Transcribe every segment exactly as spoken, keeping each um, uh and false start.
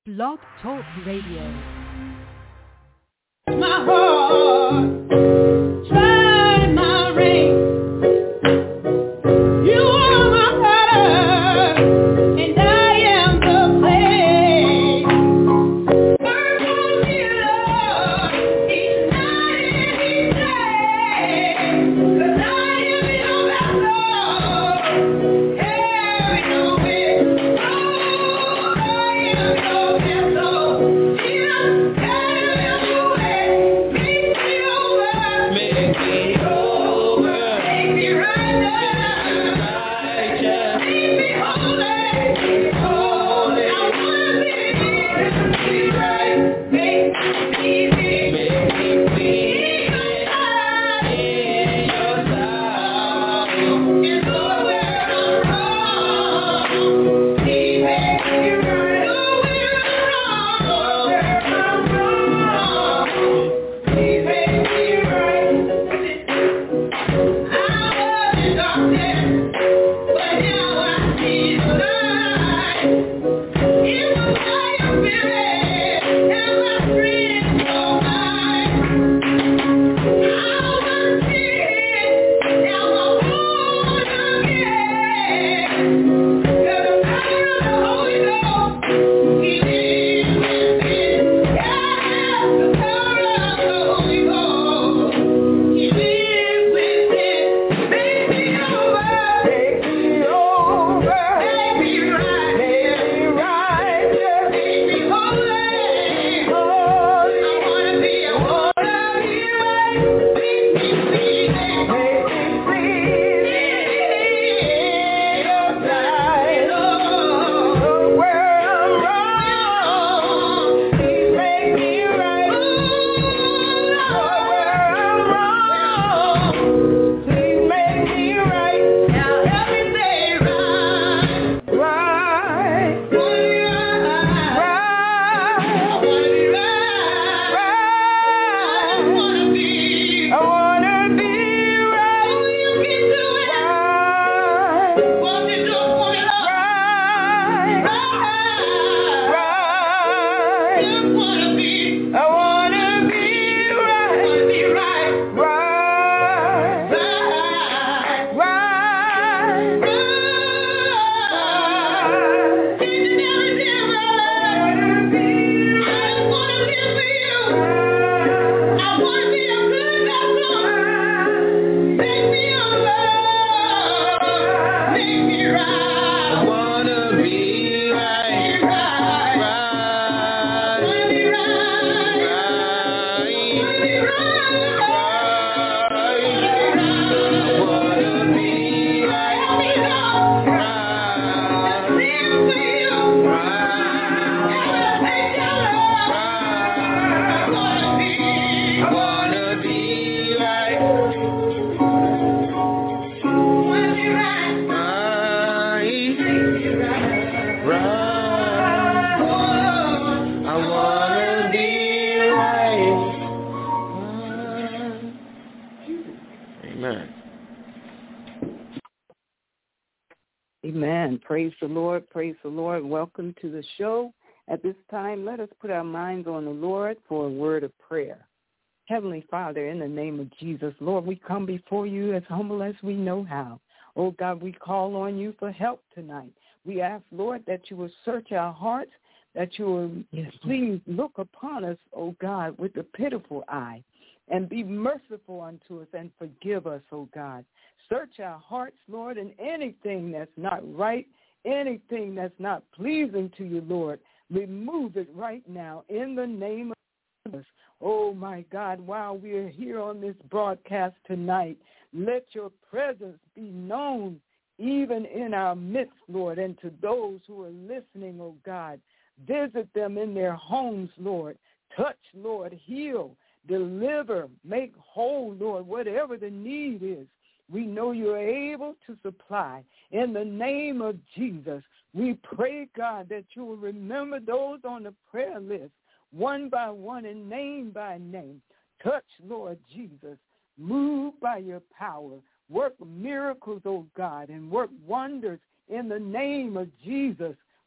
Blog Talk Radio. My heart, try my ring. You are my heart, and I am the clay. Work on me, Lord, each night and each day, 'cause I am your vessel, carry your weight. Oh, I am your vessel. Jesus, carry your weight. Make me over, make me over, make me righteous, righteous, make me holy, holy. I wanna be, be right, make me clean, make me clean in your sight, in your sight. And Lord, where I'm wrong, He makes me right. Lord, where I'm wrong, where I'm wrong, He makes me right. I was in darkness, but now I see the light. It was by your Spirit and my friend so mine. I was dead, now I'm born again. 'Cause the power of the Holy Ghost, He lives within. Yeah, the power of the Holy Ghost, He lives within. Make me over, make me over, make me right, make me righteous, make me holy, holy. I wanna be, I wanna be right. Make me clean, make me clean in your sight. Lord, where I'm wrong, Please make me right. Ooh, Lord, where I'm wrong, Please make me right. Now help me say right, right, right, right. I wanna be right, right. I wanna be, I wanna be right. Oh, you can do it. Right. Won't you do it for me, Lord? Right, right, right. Just wanna be, I wanna be right. Wanna be right, right, right, right, right. Changing everything right. I just wanna live for you. I wanna be a good vessel. Make me over, make me right. I wanna be right, right, right. Wanna be right, right. Wanna be right, right. Wanna be right. Help me, Lord. Right. To live for you. Right. And to take your love. Right. I wanna be, I wanna be right. Wanna be right. Right. Right. Oh, I wanna be right. Amen. Amen. Praise the Lord. Praise the Lord. Welcome to the show. At this time, let us put our minds on the Lord for a word of prayer. Heavenly Father, in the name of Jesus, Lord, we come before you as humble as we know how. Oh, God, we call on you for help tonight. We ask, Lord, that you will search our hearts, that you will Yes, please look upon us, oh God, with a pitiful eye, and be merciful unto us and forgive us, oh God. Search our hearts, Lord, and anything that's not right, anything that's not pleasing to you, Lord, remove it right now in the name of Jesus. Oh, my God, while we are here on this broadcast tonight, let your presence be known even in our midst, Lord, and to those who are listening, oh God. Visit them in their homes, Lord. Touch, Lord, heal, deliver, make whole, Lord, whatever the need is. We know you're able to supply. In the name of Jesus, we pray, God, that you will remember those on the prayer list, one by one and name by name. Touch, Lord Jesus. Move by your power. Work miracles, oh God, and work wonders in the name of Jesus.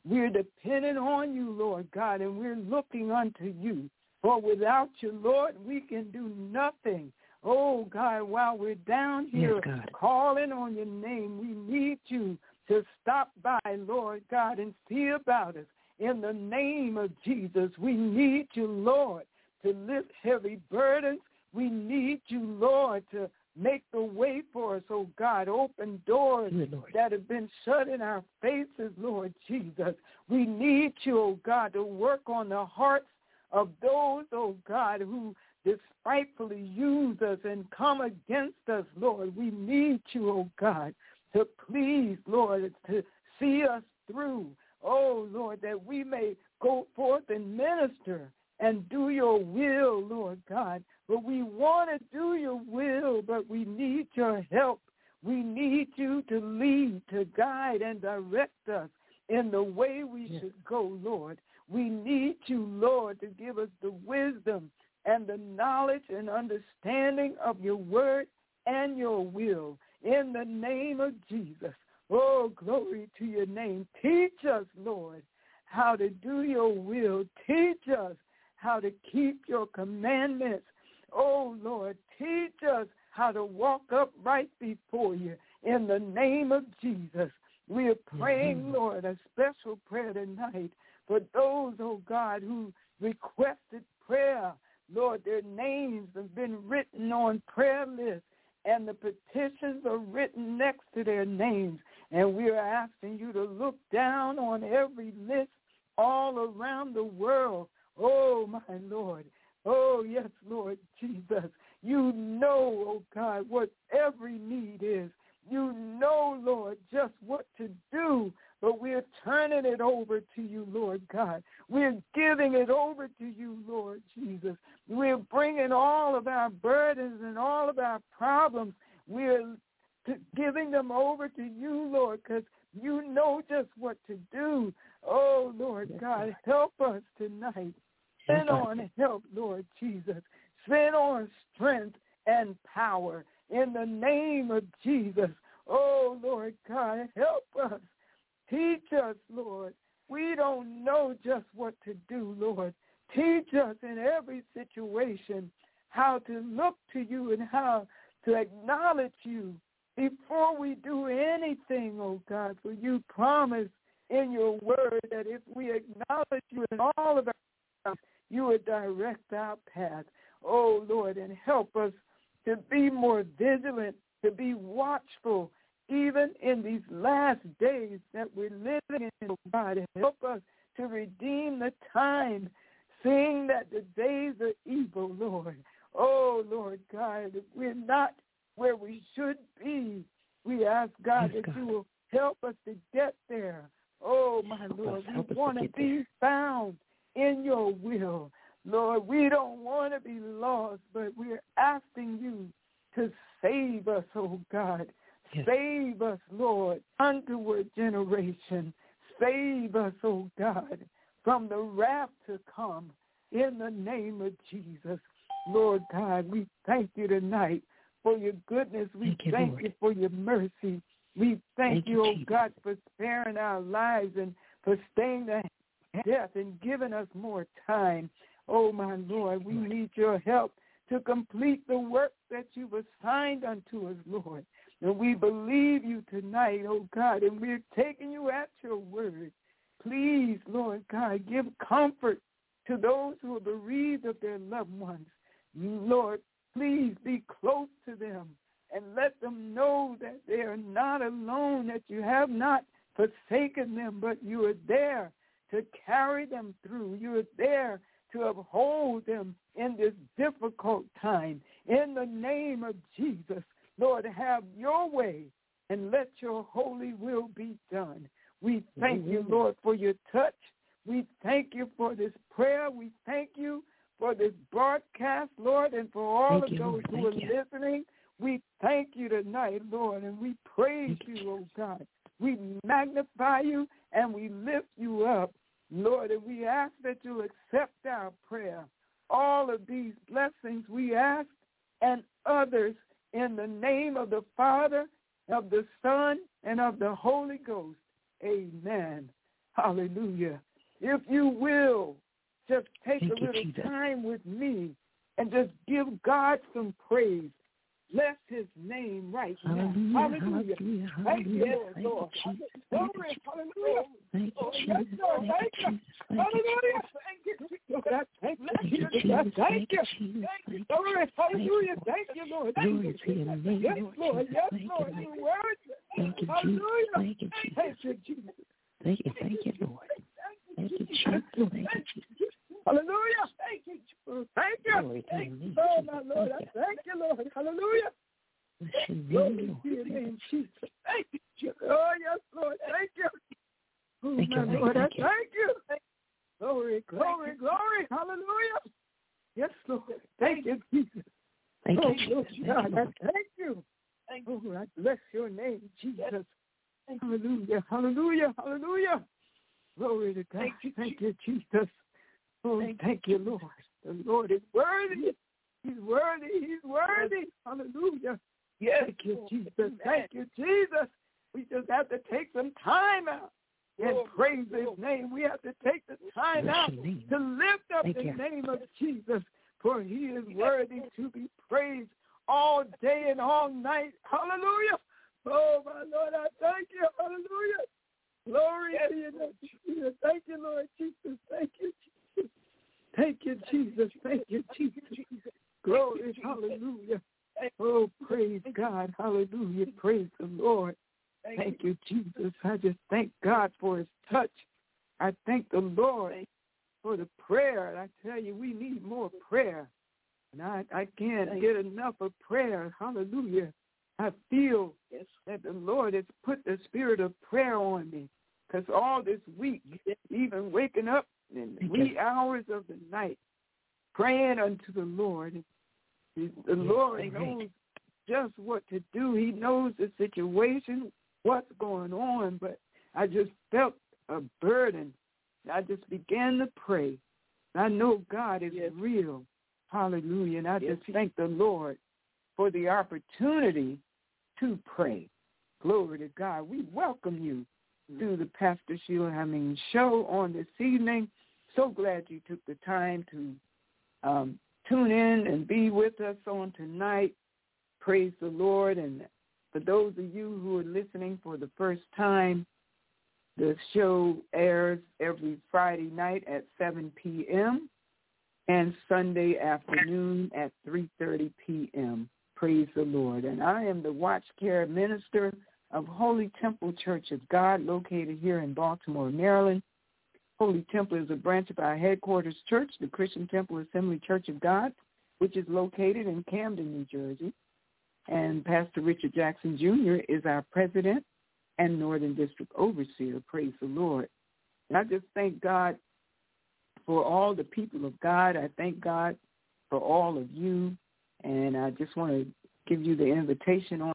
We're dependent on you, Lord God, and we're looking unto you. For without you, Lord, we can do nothing. Oh, God, while we're down here yes, calling on your name, we need you to stop by, Lord God, and see about us. In the name of Jesus, we need you, Lord, to lift heavy burdens. We need you, Lord, to make the way for us, oh God. Open doors yes, that have been shut in our faces, Lord Jesus. We need you, oh God, to work on the hearts of those, oh God, who despitefully use us and come against us, Lord. We need you, oh God, to please, Lord, to see us through. Oh, Lord, that we may go forth and minister and do your will, Lord God. But we want to do your will, but we need your help. We need you to lead, to guide, and direct us in the way we yes. should go, Lord. We need you, Lord, to give us the wisdom and the knowledge and understanding of your word and your will. In the name of Jesus. Oh, glory to your name. Teach us, Lord, how to do your will. Teach us how to keep your commandments. Oh, Lord, teach us how to walk upright before you. In the name of Jesus, we are praying, mm-hmm. Lord, a special prayer tonight for those, oh God, who requested prayer. Lord, their names have been written on prayer lists, and the petitions are written next to their names. And we are asking you to look down on every list all around the world. Oh, my Lord. Oh, yes, Lord Jesus. You know, oh God, what every need is. You know, Lord, just what to do. But we're turning it over to you, Lord God. We're giving it over to you, Lord Jesus. We're bringing all of our burdens and all of our problems. We're to giving them over to you, Lord, because you know just what to do. Oh, Lord yes, God, help us tonight. Send on help, Lord Jesus. Send on strength and power in the name of Jesus. Oh, Lord God, help us. Teach us, Lord. We don't know just what to do, Lord. Teach us in every situation how to look to you and how to acknowledge you before we do anything, oh God. For you promise in your word that if we acknowledge you in all of our lives, you would direct our path. Oh, Lord, and help us to be more vigilant, to be watchful, even in these last days that we're living in, oh God. And help us to redeem the time, seeing that the days are evil, Lord. Oh, Lord God, if we're not where we should be, we ask, God, yes, that God. You will help us to get there. Oh, my help Lord, us, we want to be there. Found in your will. Lord, we don't want to be lost, but we're asking you to save us, oh God. Yes. Save us, Lord, unto a generation. Save us, oh God, from the wrath to come in the name of Jesus. Lord God, we thank you tonight for your goodness. We thank you, thank you for your mercy. We thank, thank you, oh Jesus. God, for sparing our lives and for staying the death and giving us more time. Oh, my Lord, we need your help to complete the work that you've assigned unto us, Lord. And we believe you tonight, oh God, and we're taking you at your word. Please, Lord God, give comfort to those who are bereaved of their loved ones. Lord, please be close to them and let them know that they are not alone, that you have not forsaken them, but you are there to carry them through. You are there to uphold them in this difficult time. In the name of Jesus, Lord, have your way and let your holy will be done. We thank you, Lord, for your touch. We thank you for this prayer. We thank you for this broadcast, Lord, and for all thank of you, those Lord. Who thank are you. Listening. We thank you tonight, Lord, and we praise thank you, oh God. We magnify you and we lift you up, Lord, and we ask that you accept our prayer. All of these blessings we ask and others in the name of the Father, of the Son, and of the Holy Ghost. Amen Hallelujah. If you will, just take Thank a you, little Jesus. time with me and just give God some praise. Bless his name right Hallelujah, now. hallelujah, hallelujah. Thank you, Thank Lord. you, Jesus. Glory. Thank you, Hallelujah. Thank you, Oh, Jesus. yes, Lord. Thank Thank you, you. Jesus. Thank you, Hallelujah. Thank you, Jesus. Thank you, Thank you, Jesus. Jesus. Thank Thank you. you, Jesus. Thank you. Thank Glory. you. Hallelujah. Thank Thank you, Lord. Glory to your name, Yes, Lord Lord. Jesus. Yes, Thank you, Lord. Lord. You're worthy. Thank you, Jesus. Hallelujah. Thank you, Jesus. Thank you, Jesus. Thank you, thank you, Lord. Thank you, Jesus. Thank you, Jesus. Hallelujah. Thank you, Jesus. Thank you. Glory to your name, Oh, Jesus. my Lord. Thank I thank you, Lord. Hallelujah. Bless your Glory name, to your Lord. name, Jesus. Thank you, Jesus. Oh, yes, Lord. Thank you. Oh, Thank my you, Lord. Lord. I Thank you. thank you. Glory, glory, glory. Hallelujah. Yes, Lord. Thank you, Jesus. Thank Oh, you, Jesus. Lord Thank God, you, I Lord. thank you. Oh, I bless your name, Jesus. Hallelujah, hallelujah, hallelujah. Glory to God. Thank you, Jesus. Oh, thank you, Lord. The Lord is worthy. He's worthy. He's worthy. Hallelujah. Thank you, Jesus. Thank you, Jesus. We just have to take some time out and praise his name. We have to take the time Bless out your name. to lift up Thank the you. name of Jesus, for he is worthy to be praised all day and all night. Hallelujah. Oh, my Lord, I thank you. Hallelujah. Glory to your name, Jesus. Thank you, Lord Jesus. Thank you, Jesus. Thank you, Jesus. Thank you, Jesus. Glory, hallelujah. Oh, praise God. Hallelujah. Praise the Lord. Thank you, Jesus. I just thank God for his touch. I thank the Lord for the prayer. And I tell you, we need more prayer. And I, I can't get enough of prayer. Hallelujah. I feel that the Lord has put the spirit of prayer on me. Because all this week, even waking up in the wee hours of the night, praying unto the Lord, the Lord knows just what to do. He knows the situation, what's going on, but I just felt a burden. I just began to pray. I know God is yes. real. Hallelujah. And I yes. just thank the Lord for the opportunity to pray. Glory to God. We welcome you to the Pastor Sheila Hemmings show on this evening. So glad you took the time to um, tune in and be with us on tonight. Praise the Lord. And for those of you who are listening for the first time, the show airs every Friday night at seven p.m. and Sunday afternoon at three thirty p.m. Praise the Lord. And I am the Watch Care Minister of Holy Temple Church of God, located here in Baltimore, Maryland. Holy Temple is a branch of our headquarters church, the Christian Temple Assembly Church of God, which is located in Camden, New Jersey. And Pastor Richard Jackson Junior is our president and Northern District Overseer. Praise the Lord. And I just thank God for all the people of God. I thank God for all of you. And I just want to give you the invitation on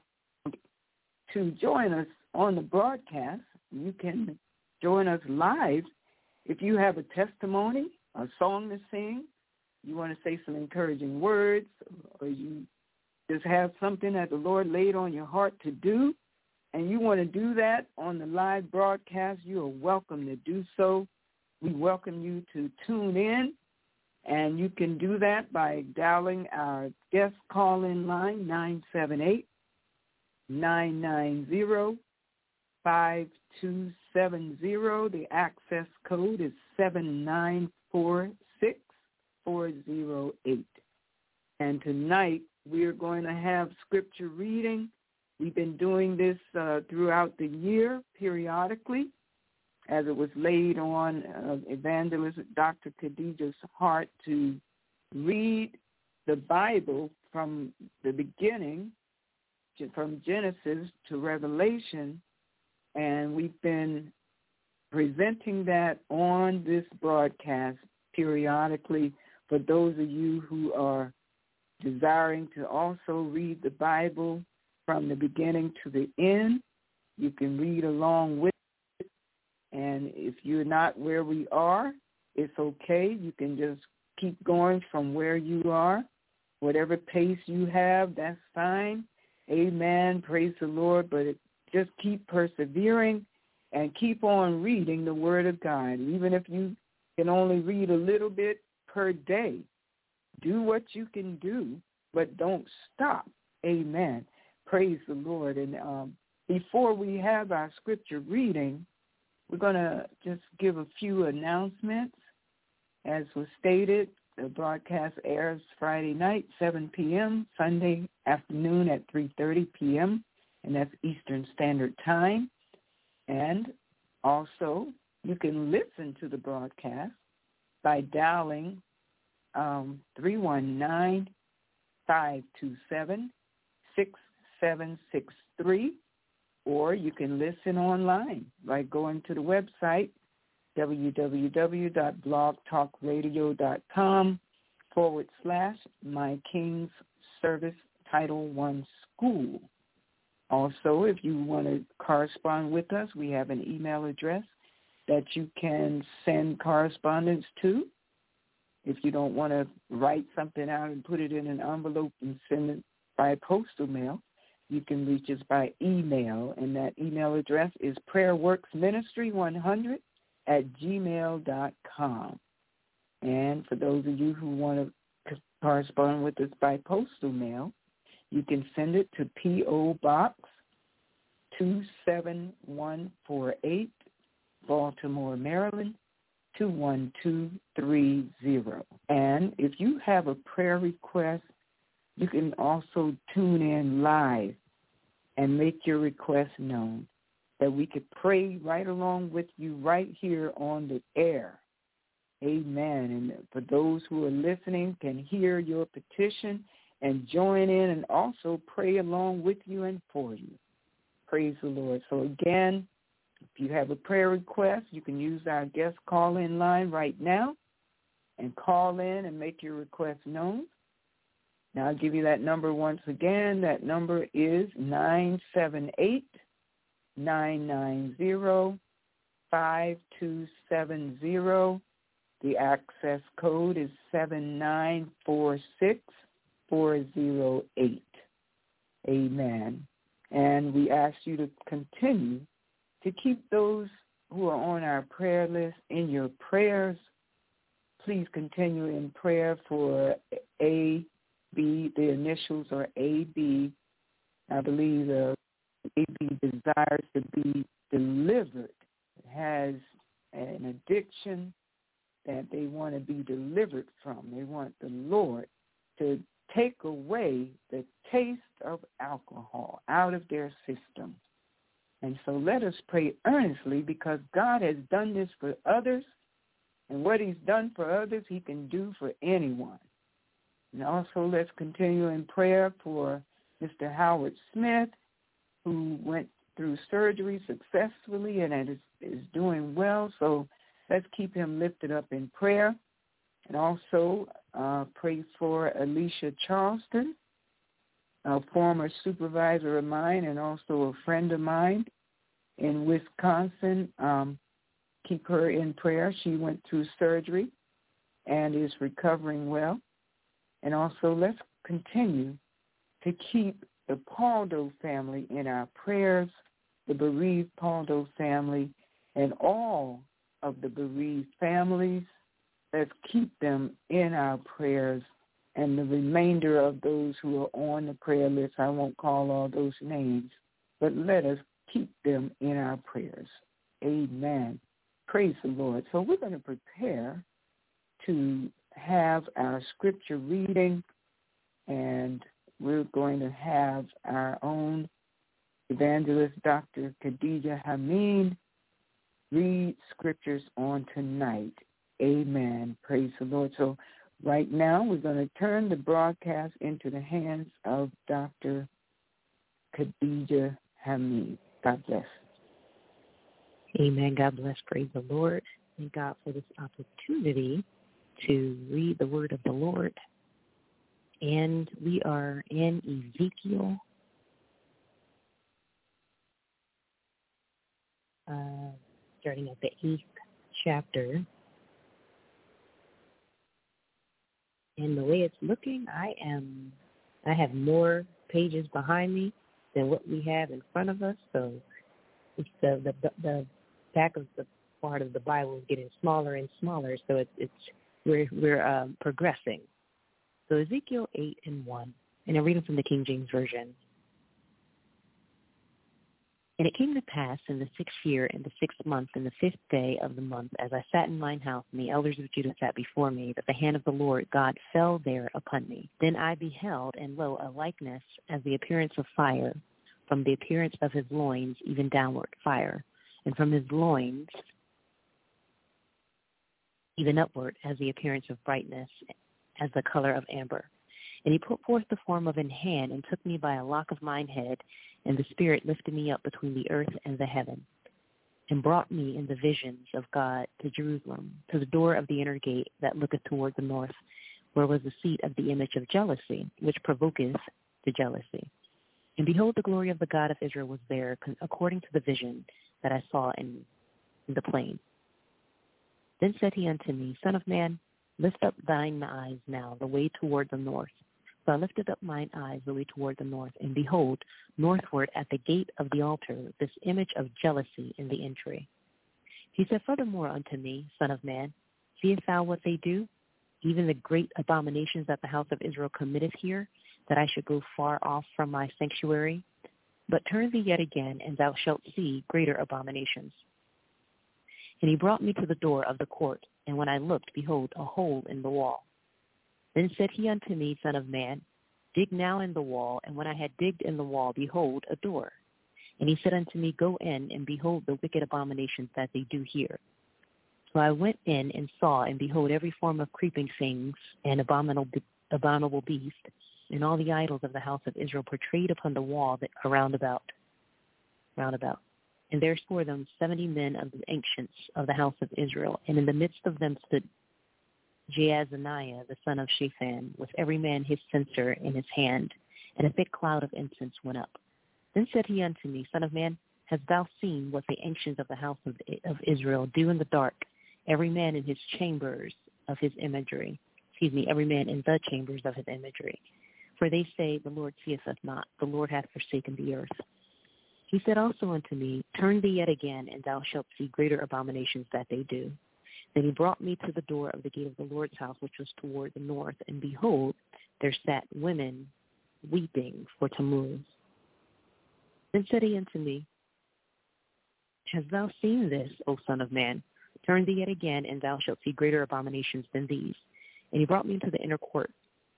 to join us on the broadcast. You can join us live if you have a testimony, a song to sing, you want to say some encouraging words, or you just have something that the Lord laid on your heart to do, and you want to do that on the live broadcast, you are welcome to do so. We welcome you to tune in, and you can do that by dialing our guest call-in line, nine seven eight, nine nine zero, five two seven zero. The access code is seven nine four six four zero eight. And tonight we're going to have scripture reading. We've been doing this uh, throughout the year periodically, as it was laid on uh, evangelist Doctor Khadijah's heart to read the Bible from the beginning, from Genesis to Revelation, and we've been presenting that on this broadcast periodically for those of you who are desiring to also read the Bible from the beginning to the end. You can read along with it, and if you're not where we are, it's okay. You can just keep going from where you are. Whatever pace you have, that's fine. Amen. Praise the Lord. But it, just keep persevering and keep on reading the Word of God. Even if you can only read a little bit per day, do what you can do, but don't stop. Amen. Praise the Lord. And um, before we have our scripture reading, we're going to just give a few announcements. As was stated, the broadcast airs Friday night, seven p.m., Sunday afternoon at three thirty p.m., and that's Eastern Standard Time. And also, you can listen to the broadcast by dialing um, three one nine, five two seven, six seven six three, or you can listen online by going to the website www.blogtalkradio.com forward slash My King's Service Title One School. Also, if you want to correspond with us, we have an email address that you can send correspondence to. If you don't want to write something out and put it in an envelope and send it by postal mail, you can reach us by email, and that email address is prayerworksministry one hundred at gmail dot com. And for those of you who want to correspond with us by postal mail, you can send it to P O. Box two seven one four eight, Baltimore, Maryland, two one two three zero. And if you have a prayer request, you can also tune in live and make your request known, that we could pray right along with you right here on the air. Amen. And for those who are listening can hear your petition and join in and also pray along with you and for you. Praise the Lord. So again, if you have a prayer request, you can use our guest call-in line right now and call in and make your request known. Now I'll give you that number once again. That number is nine seven eight, nine nine zero, five two seven zero. The access code is seven nine four six four zero eight. Amen. And we ask you to continue to keep those who are on our prayer list in your prayers. Please continue in prayer for A B. The initials are A B. I believe uh, A B desires to be delivered. It has an addiction that they want to be delivered from. They want the Lord to take away the taste of alcohol out of their system. And so let us pray earnestly, because God has done this for others, and what he's done for others, he can do for anyone. And also let's continue in prayer for Mister Howard Smith, who went through surgery successfully and is, is doing well. So let's keep him lifted up in prayer. And also uh, pray for Alicia Charleston, a former supervisor of mine and also a friend of mine in Wisconsin. Um, keep her in prayer. She went through surgery and is recovering well. And also let's continue to keep the Paldo family in our prayers, the bereaved Paldo family, and all of the bereaved families. Let's keep them in our prayers, and the remainder of those who are on the prayer list, I won't call all those names, but let us keep them in our prayers. Amen. Praise the Lord. So we're going to prepare to have our scripture reading, and we're going to have our own evangelist, Doctor Khadijah Hameen, read scriptures on tonight. Amen. Praise the Lord. So right now we're going to turn the broadcast into the hands of Doctor Khadijah Hameen. God bless. Amen. God bless. Praise the Lord. Thank God for this opportunity to read the word of the Lord. And we are in Ezekiel uh, starting at the eighth chapter. And the way it's looking, I am, I have more pages behind me than what we have in front of us. So it's the the, the back of the part of the Bible is getting smaller and smaller, so it's, it's we're, we're um, progressing. So Ezekiel eight and one, and I'm reading from the King James Version. And it came to pass in the sixth year, in the sixth month, in the fifth day of the month, as I sat in mine house, and the elders of Judah sat before me, that the hand of the Lord God fell there upon me. Then I beheld, and lo, a likeness as the appearance of fire, from the appearance of his loins, even downward fire, and from his loins, even upward, as the appearance of brightness, as the color of amber. And he put forth the form of an hand, and took me by a lock of mine head, and the Spirit lifted me up between the earth and the heaven, and brought me in the visions of God to Jerusalem, to the door of the inner gate that looketh toward the north, where was the seat of the image of jealousy, which provoketh to jealousy. And behold, the glory of the God of Israel was there, according to the vision that I saw in, in the plain. Then said he unto me, Son of man, lift up thine eyes now the way toward the north. So I lifted up mine eyes the way toward the north, and behold, northward at the gate of the altar, this image of jealousy in the entry. He said furthermore unto me, Son of man, seest thou what they do, even the great abominations that the house of Israel committeth here, that I should go far off from my sanctuary? But turn thee yet again, and thou shalt see greater abominations. And he brought me to the door of the court, and when I looked, behold, a hole in the wall. Then said he unto me, Son of man, dig now in the wall. And when I had digged in the wall, behold, a door. And he said unto me, Go in, and behold the wicked abominations that they do here. So I went in and saw, and behold, every form of creeping things and abominable, abominable beast, and all the idols of the house of Israel portrayed upon the wall that around about, round about. And there swore them seventy men of the ancients of the house of Israel, and in the midst of them stood Jaazaniah, the son of Shaphan, with every man his censer in his hand, and a thick cloud of incense went up. Then said he unto me, Son of man, hast thou seen what the ancients of the house of, of Israel do in the dark, every man in his chambers of his imagery? Excuse me, every man in the chambers of his imagery. For they say, The Lord seeth us not, the Lord hath forsaken the earth. He said also unto me, Turn thee yet again, and thou shalt see greater abominations that they do. Then he brought me to the door of the gate of the Lord's house, which was toward the north, and behold, there sat women weeping for Tammuz. Then said he unto me, Hast thou seen this, O son of man? Turn thee yet again, and thou shalt see greater abominations than these. And he brought me into the inner court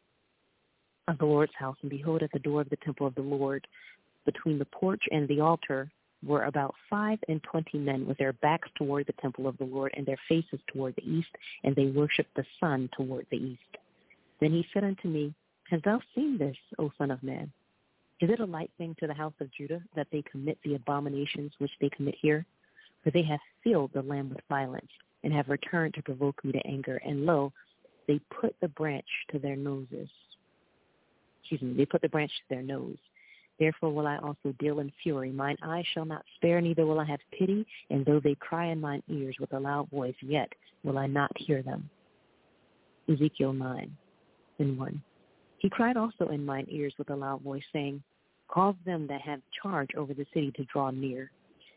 of the Lord's house, and behold, at the door of the temple of the Lord, between the porch and the altar, were about five and twenty men with their backs toward the temple of the Lord and their faces toward the east, and they worshipped the sun toward the east. Then he said unto me, Hast thou seen this, O son of man? Is it a light thing to the house of Judah that they commit the abominations which they commit here? For they have filled the land with violence, and have returned to provoke me to anger. And lo, they put the branch to their noses. Excuse me, they put the branch to their nose. Therefore will I also deal in fury. Mine eye shall not spare, neither will I have pity. And though they cry in mine ears with a loud voice, yet will I not hear them. Ezekiel nine and one. He cried also in mine ears with a loud voice, saying, Cause them that have charge over the city to draw near,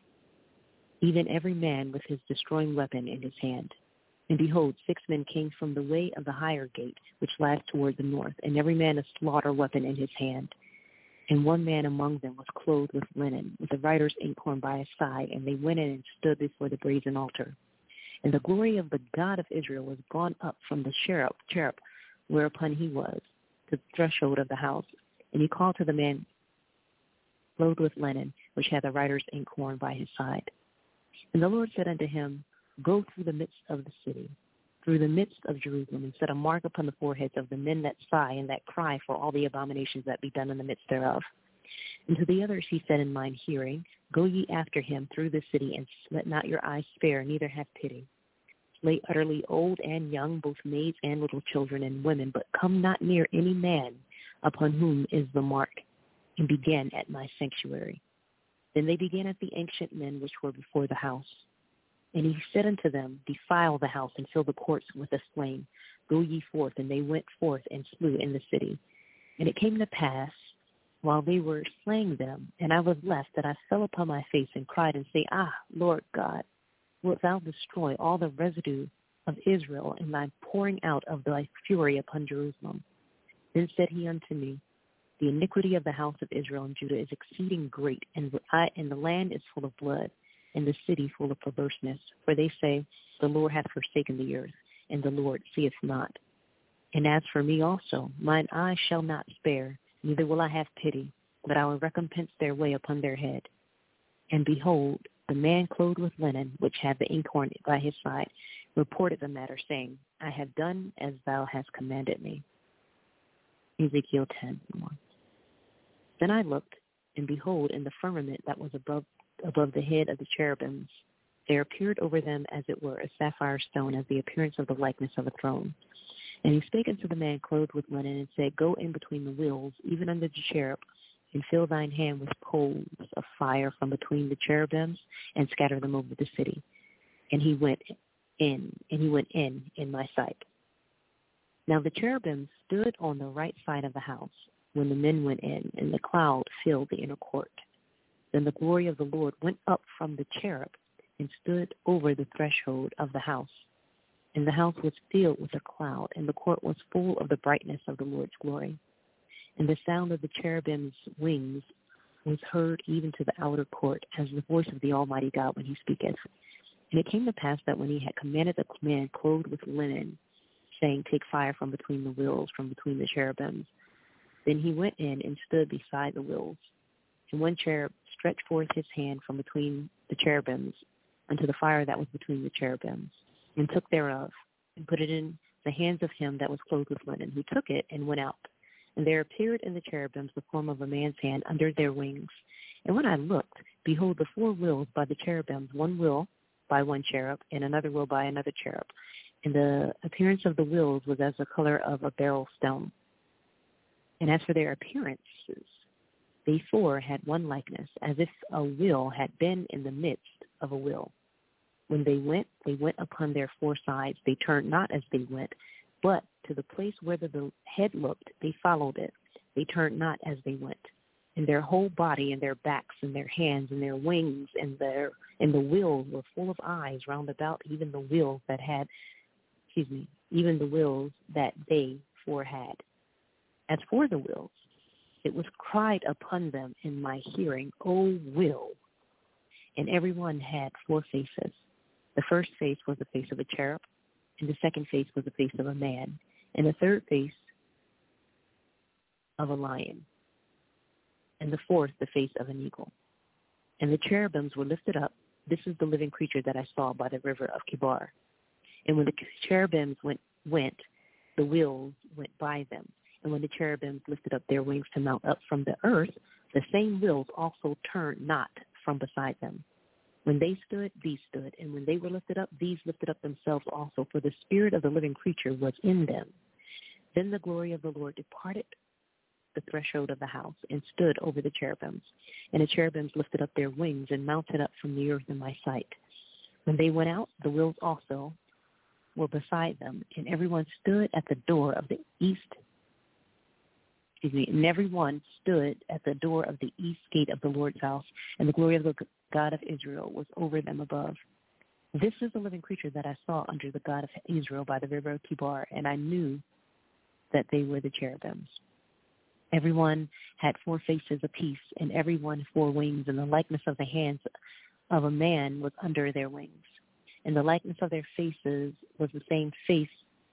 even every man with his destroying weapon in his hand. And behold, six men came from the way of the higher gate, which lieth toward the north, and every man a slaughter weapon in his hand. And one man among them was clothed with linen, with a writer's inkhorn by his side, and they went in and stood before the brazen altar. And the glory of the God of Israel was gone up from the cherub, cherub whereupon he was, to the threshold of the house. And he called to the man clothed with linen, which had the writer's inkhorn by his side. And the Lord said unto him, Go through the midst of the city, through the midst of Jerusalem, and set a mark upon the foreheads of the men that sigh and that cry for all the abominations that be done in the midst thereof. And to the others he said in mine hearing, Go ye after him through the city, and let not your eyes spare, neither have pity. Slay utterly old and young, both maids and little children and women, but come not near any man upon whom is the mark, and begin at my sanctuary. Then they began at the ancient men which were before the house. And he said unto them, Defile the house, and fill the courts with the slain. Go ye forth. And they went forth and slew in the city. And it came to pass, while they were slaying them, and I was left, that I fell upon my face and cried and say, Ah, Lord God, wilt thou destroy all the residue of Israel in thy pouring out of thy fury upon Jerusalem? Then said he unto me, the iniquity of the house of Israel and Judah is exceeding great, and, I, and the land is full of blood, and the city full of perverseness. For they say, the Lord hath forsaken the earth, and the Lord seeth not. And as for me also, mine eye shall not spare, neither will I have pity, but I will recompense their way upon their head. And behold, the man clothed with linen, which had the inkhorn by his side, reported the matter, saying, I have done as thou hast commanded me. Ezekiel ten one. Then I looked, and behold, in the firmament that was above above the head of the cherubims, there appeared over them as it were a sapphire stone, as the appearance of the likeness of a throne. And he spake unto the man clothed with linen, and said, Go in between the wheels, even under the cherub, and fill thine hand with coals of fire from between the cherubims, and scatter them over the city. And he went in, and he went in in my sight. Now the cherubims stood on the right side of the house when the men went in, and the cloud filled the inner court. Then the glory of the Lord went up from the cherub and stood over the threshold of the house. And the house was filled with a cloud, and the court was full of the brightness of the Lord's glory. And the sound of the cherubim's wings was heard even to the outer court, as the voice of the Almighty God when he speaketh. And it came to pass that when he had commanded the man clothed with linen, saying, Take fire from between the wheels, from between the cherubims, then he went in and stood beside the wheels. And one cherub stretched forth his hand from between the cherubims unto the fire that was between the cherubims, and took thereof, and put it in the hands of him that was clothed with linen, who took it and went out. And there appeared in the cherubims the form of a man's hand under their wings. And when I looked, behold, the four wheels by the cherubims, one wheel by one cherub, and another wheel by another cherub. And the appearance of the wheels was as the color of a beryl stone. And as for their appearances, they four had one likeness, as if a wheel had been in the midst of a wheel. When they went, they went upon their four sides. They turned not as they went, but to the place where the head looked, they followed it. They turned not as they went. And their whole body and their backs and their hands and their wings and their and the wheels were full of eyes round about, even the wheels that had, excuse me, even the wheels that they four had. As for the wheels, it was cried upon them in my hearing, O will. And every one had four faces. The first face was the face of a cherub, and the second face was the face of a man, and the third face of a lion, and the fourth the face of an eagle. And the cherubims were lifted up. This is the living creature that I saw by the river of Kibar. And when the cherubims went, went, the wheels went by them. And when the cherubims lifted up their wings to mount up from the earth, the same wheels also turned not from beside them. When they stood, these stood, and when they were lifted up, these lifted up themselves also, for the spirit of the living creature was in them. Then the glory of the Lord departed the threshold of the house and stood over the cherubims. And the cherubims lifted up their wings and mounted up from the earth in my sight. When they went out, the wheels also were beside them, and everyone stood at the door of the east Excuse me, and everyone stood at the door of the east gate of the Lord's house, and the glory of the God of Israel was over them above. This is the living creature that I saw under the God of Israel by the river of Kibar, and I knew that they were the cherubims. Everyone had four faces apiece, and everyone four wings, and the likeness of the hands of a man was under their wings. And the likeness of their faces was the same face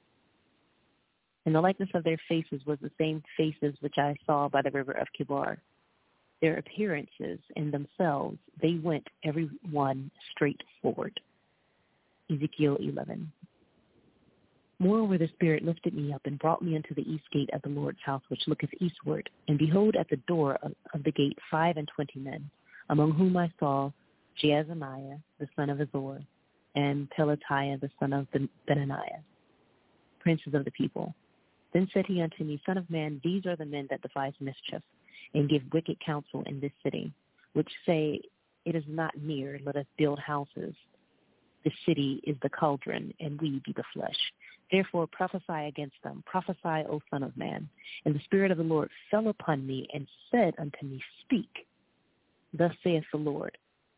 And the likeness of their faces was the same faces which I saw by the river of Kibar. Their appearances in themselves, they went every one straight forward. Ezekiel eleven. Moreover, the Spirit lifted me up and brought me unto the east gate of the Lord's house, which looketh eastward. And behold, at the door of, of the gate five and twenty men, among whom I saw Jaazaniah, the son of Azor, and Pelatiah, the son of Benaniah, princes of the people. Then said he unto me, Son of man, these are the men that devise mischief, and give wicked counsel in this city, which say, It is not near, let us build houses. The city is the cauldron, and we be the flesh. Therefore prophesy against them. Prophesy, O Son of man. And the Spirit of the Lord fell upon me, and said unto me, Speak. Thus saith the Lord,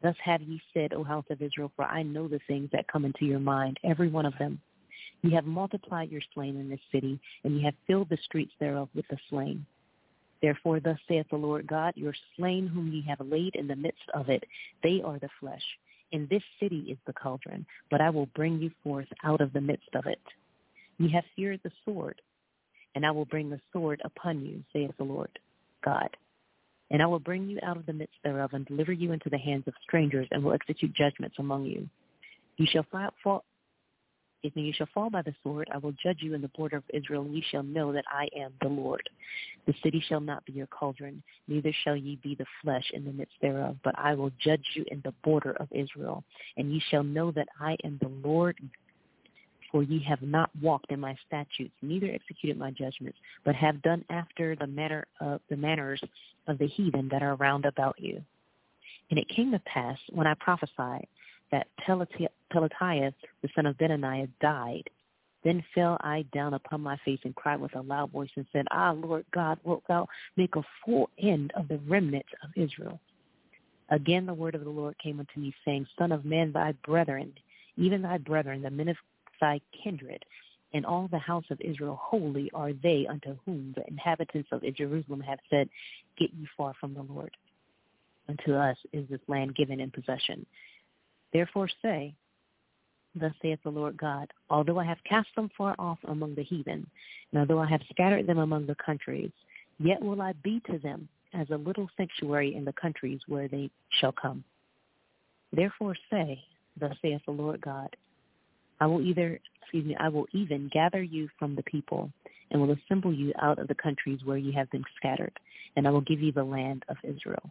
Thus have ye said, O house of Israel, for I know the things that come into your mind, every one of them. Ye have multiplied your slain in this city, and ye have filled the streets thereof with the slain. Therefore thus saith the Lord God, your slain whom ye have laid in the midst of it, they are the flesh. In this city is the cauldron, but I will bring you forth out of the midst of it. Ye have feared the sword, and I will bring the sword upon you, saith the Lord God. And I will bring you out of the midst thereof, and deliver you into the hands of strangers, and will execute judgments among you. You shall fall, if you shall fall by the sword, I will judge you in the border of Israel, and ye shall know that I am the Lord. The city shall not be your cauldron, neither shall ye be the flesh in the midst thereof, but I will judge you in the border of Israel, and ye shall know that I am the Lord. For ye have not walked in my statutes, neither executed my judgments, but have done after the manner of the manners of the heathen that are round about you. And it came to pass, when I prophesied, that Pelatiah, the son of Benaniah, died. Then fell I down upon my face and cried with a loud voice and said, Ah, Lord God, wilt thou make a full end of the remnant of Israel? Again the word of the Lord came unto me, saying, Son of man, thy brethren, even thy brethren, the men of thy kindred, and all the house of Israel, holy are they unto whom the inhabitants of Jerusalem have said, Get ye far from the Lord. Unto us is this land given in possession. Therefore say, Thus saith the Lord God, although I have cast them far off among the heathen, and although I have scattered them among the countries, yet will I be to them as a little sanctuary in the countries where they shall come. Therefore say, Thus saith the Lord God, I will either, excuse me, I will even gather you from the people, and will assemble you out of the countries where you have been scattered, and I will give you the land of Israel.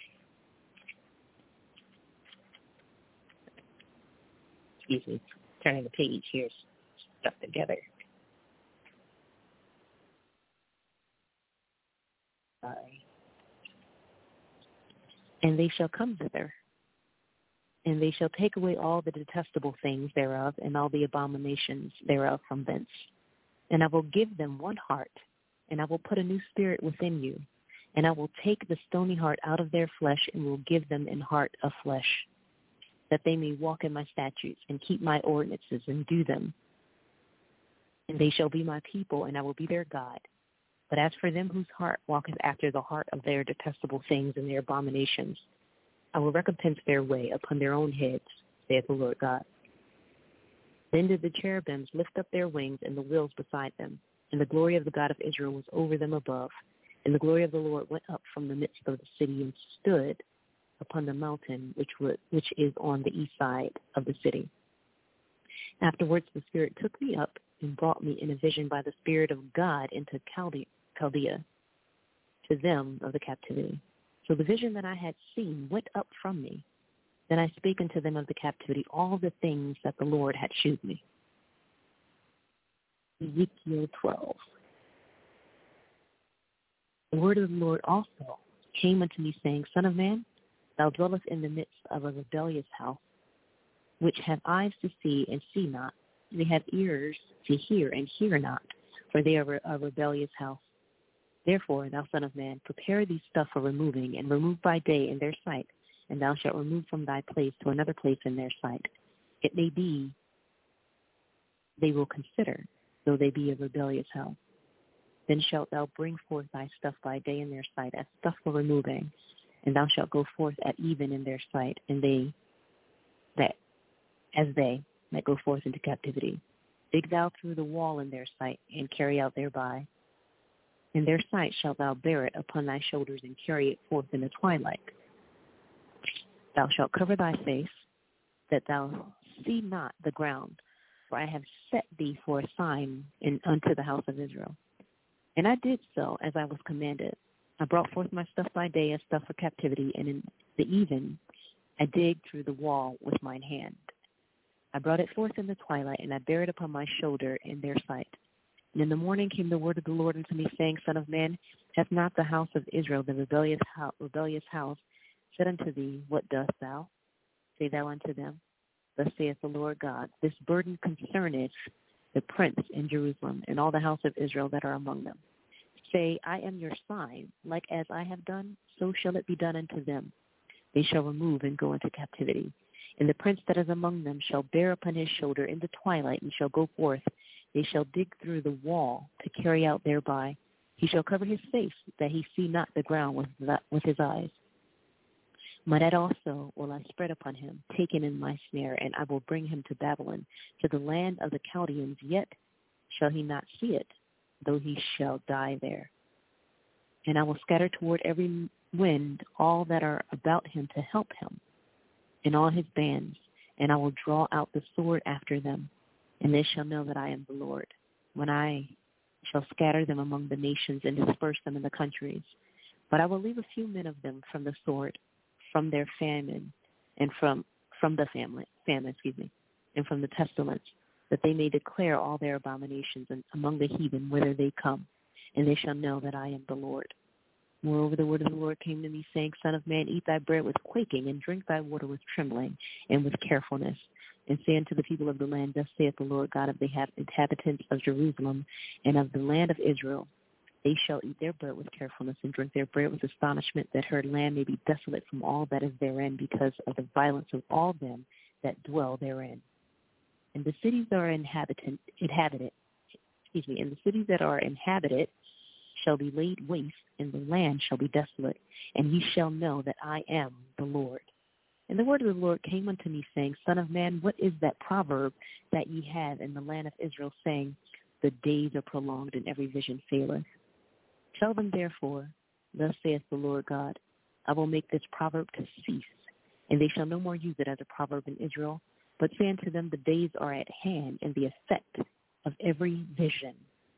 Excuse me, turning the page here, stuck together. Sorry. And they shall come thither, and they shall take away all the detestable things thereof, and all the abominations thereof from thence. And I will give them one heart, and I will put a new spirit within you, and I will take the stony heart out of their flesh, and will give them an heart of flesh, that they may walk in my statutes, and keep my ordinances, and do them. And they shall be my people, and I will be their God. But as for them whose heart walketh after the heart of their detestable things and their abominations, I will recompense their way upon their own heads, saith the Lord God. Then did the cherubims lift up their wings, and the wheels beside them, and the glory of the God of Israel was over them above. And the glory of the Lord went up from the midst of the city, and stood upon the mountain which would, which is on the east side of the city. Afterwards the Spirit took me up and brought me in a vision by the Spirit of God into Chaldea, Chaldea to them of the captivity. So the vision that I had seen went up from me. Then I spake unto them of the captivity all the things that the Lord had shewed me. Ezekiel twelve. The word of the Lord also came unto me, saying, Son of man, thou dwellest in the midst of a rebellious house, which have eyes to see and see not. They have ears to hear and hear not, for they are a rebellious house. Therefore, thou son of man, prepare thee stuff for removing, and remove by day in their sight, and thou shalt remove from thy place to another place in their sight. It may be they will consider, though they be a rebellious house. Then shalt thou bring forth thy stuff by day in their sight, as stuff for removing, and thou shalt go forth at even in their sight, and they that as they that go forth into captivity. Dig thou through the wall in their sight, and carry out thereby. In their sight shalt thou bear it upon thy shoulders, and carry it forth in the twilight. Thou shalt cover thy face, that thou see not the ground, for I have set thee for a sign in, unto the house of Israel. And I did so as I was commanded. I brought forth my stuff by day as stuff for captivity, and in the even I digged through the wall with mine hand. I brought it forth in the twilight, and I bare it upon my shoulder in their sight. And in the morning came the word of the Lord unto me, saying, Son of man, hath not the house of Israel, the rebellious house, rebellious house, said unto thee, What dost thou? Say thou unto them, Thus saith the Lord God, This burden concerneth the prince in Jerusalem, and all the house of Israel that are among them. Say, I am your sign, like as I have done, so shall it be done unto them. they shall remove and go into captivity. And the prince that is among them shall bear upon his shoulder in the twilight, and shall go forth. They shall dig through the wall to carry out thereby. He shall cover his face, that he see not the ground with, that, with his eyes. My net also will I spread upon him, taken in my snare, and I will bring him to Babylon, to the land of the Chaldeans, yet shall he not see it, though he shall die there. And I will scatter toward every wind all that are about him to help him, and all his bands, and I will draw out the sword after them, and they shall know that I am the Lord, when I shall scatter them among the nations and disperse them in the countries. But I will leave a few men of them from the sword, from their famine, and from from the family, famine, excuse me, and from the pestilence, that they may declare all their abominations among the heathen whither they come, and they shall know that I am the Lord. Moreover, the word of the Lord came to me, saying, Son of man, eat thy bread with quaking, and drink thy water with trembling, and with carefulness. And say unto the people of the land, Thus saith the Lord God of the inhabitants of Jerusalem and of the land of Israel, They shall eat their bread with carefulness, and drink their bread with astonishment, that her land may be desolate from all that is therein, because of the violence of all them that dwell therein. And the cities that are inhabited, inhabited, excuse me, and the cities that are inhabited shall be laid waste, and the land shall be desolate, and ye shall know that I am the Lord. And the word of the Lord came unto me, saying, Son of man, what is that proverb that ye have in the land of Israel, saying, the days are prolonged, and every vision faileth? Tell them, therefore, thus saith the Lord God, I will make this proverb to cease, and they shall no more use it as a proverb in Israel, but say unto them, the days are at hand, and the effect of every vision.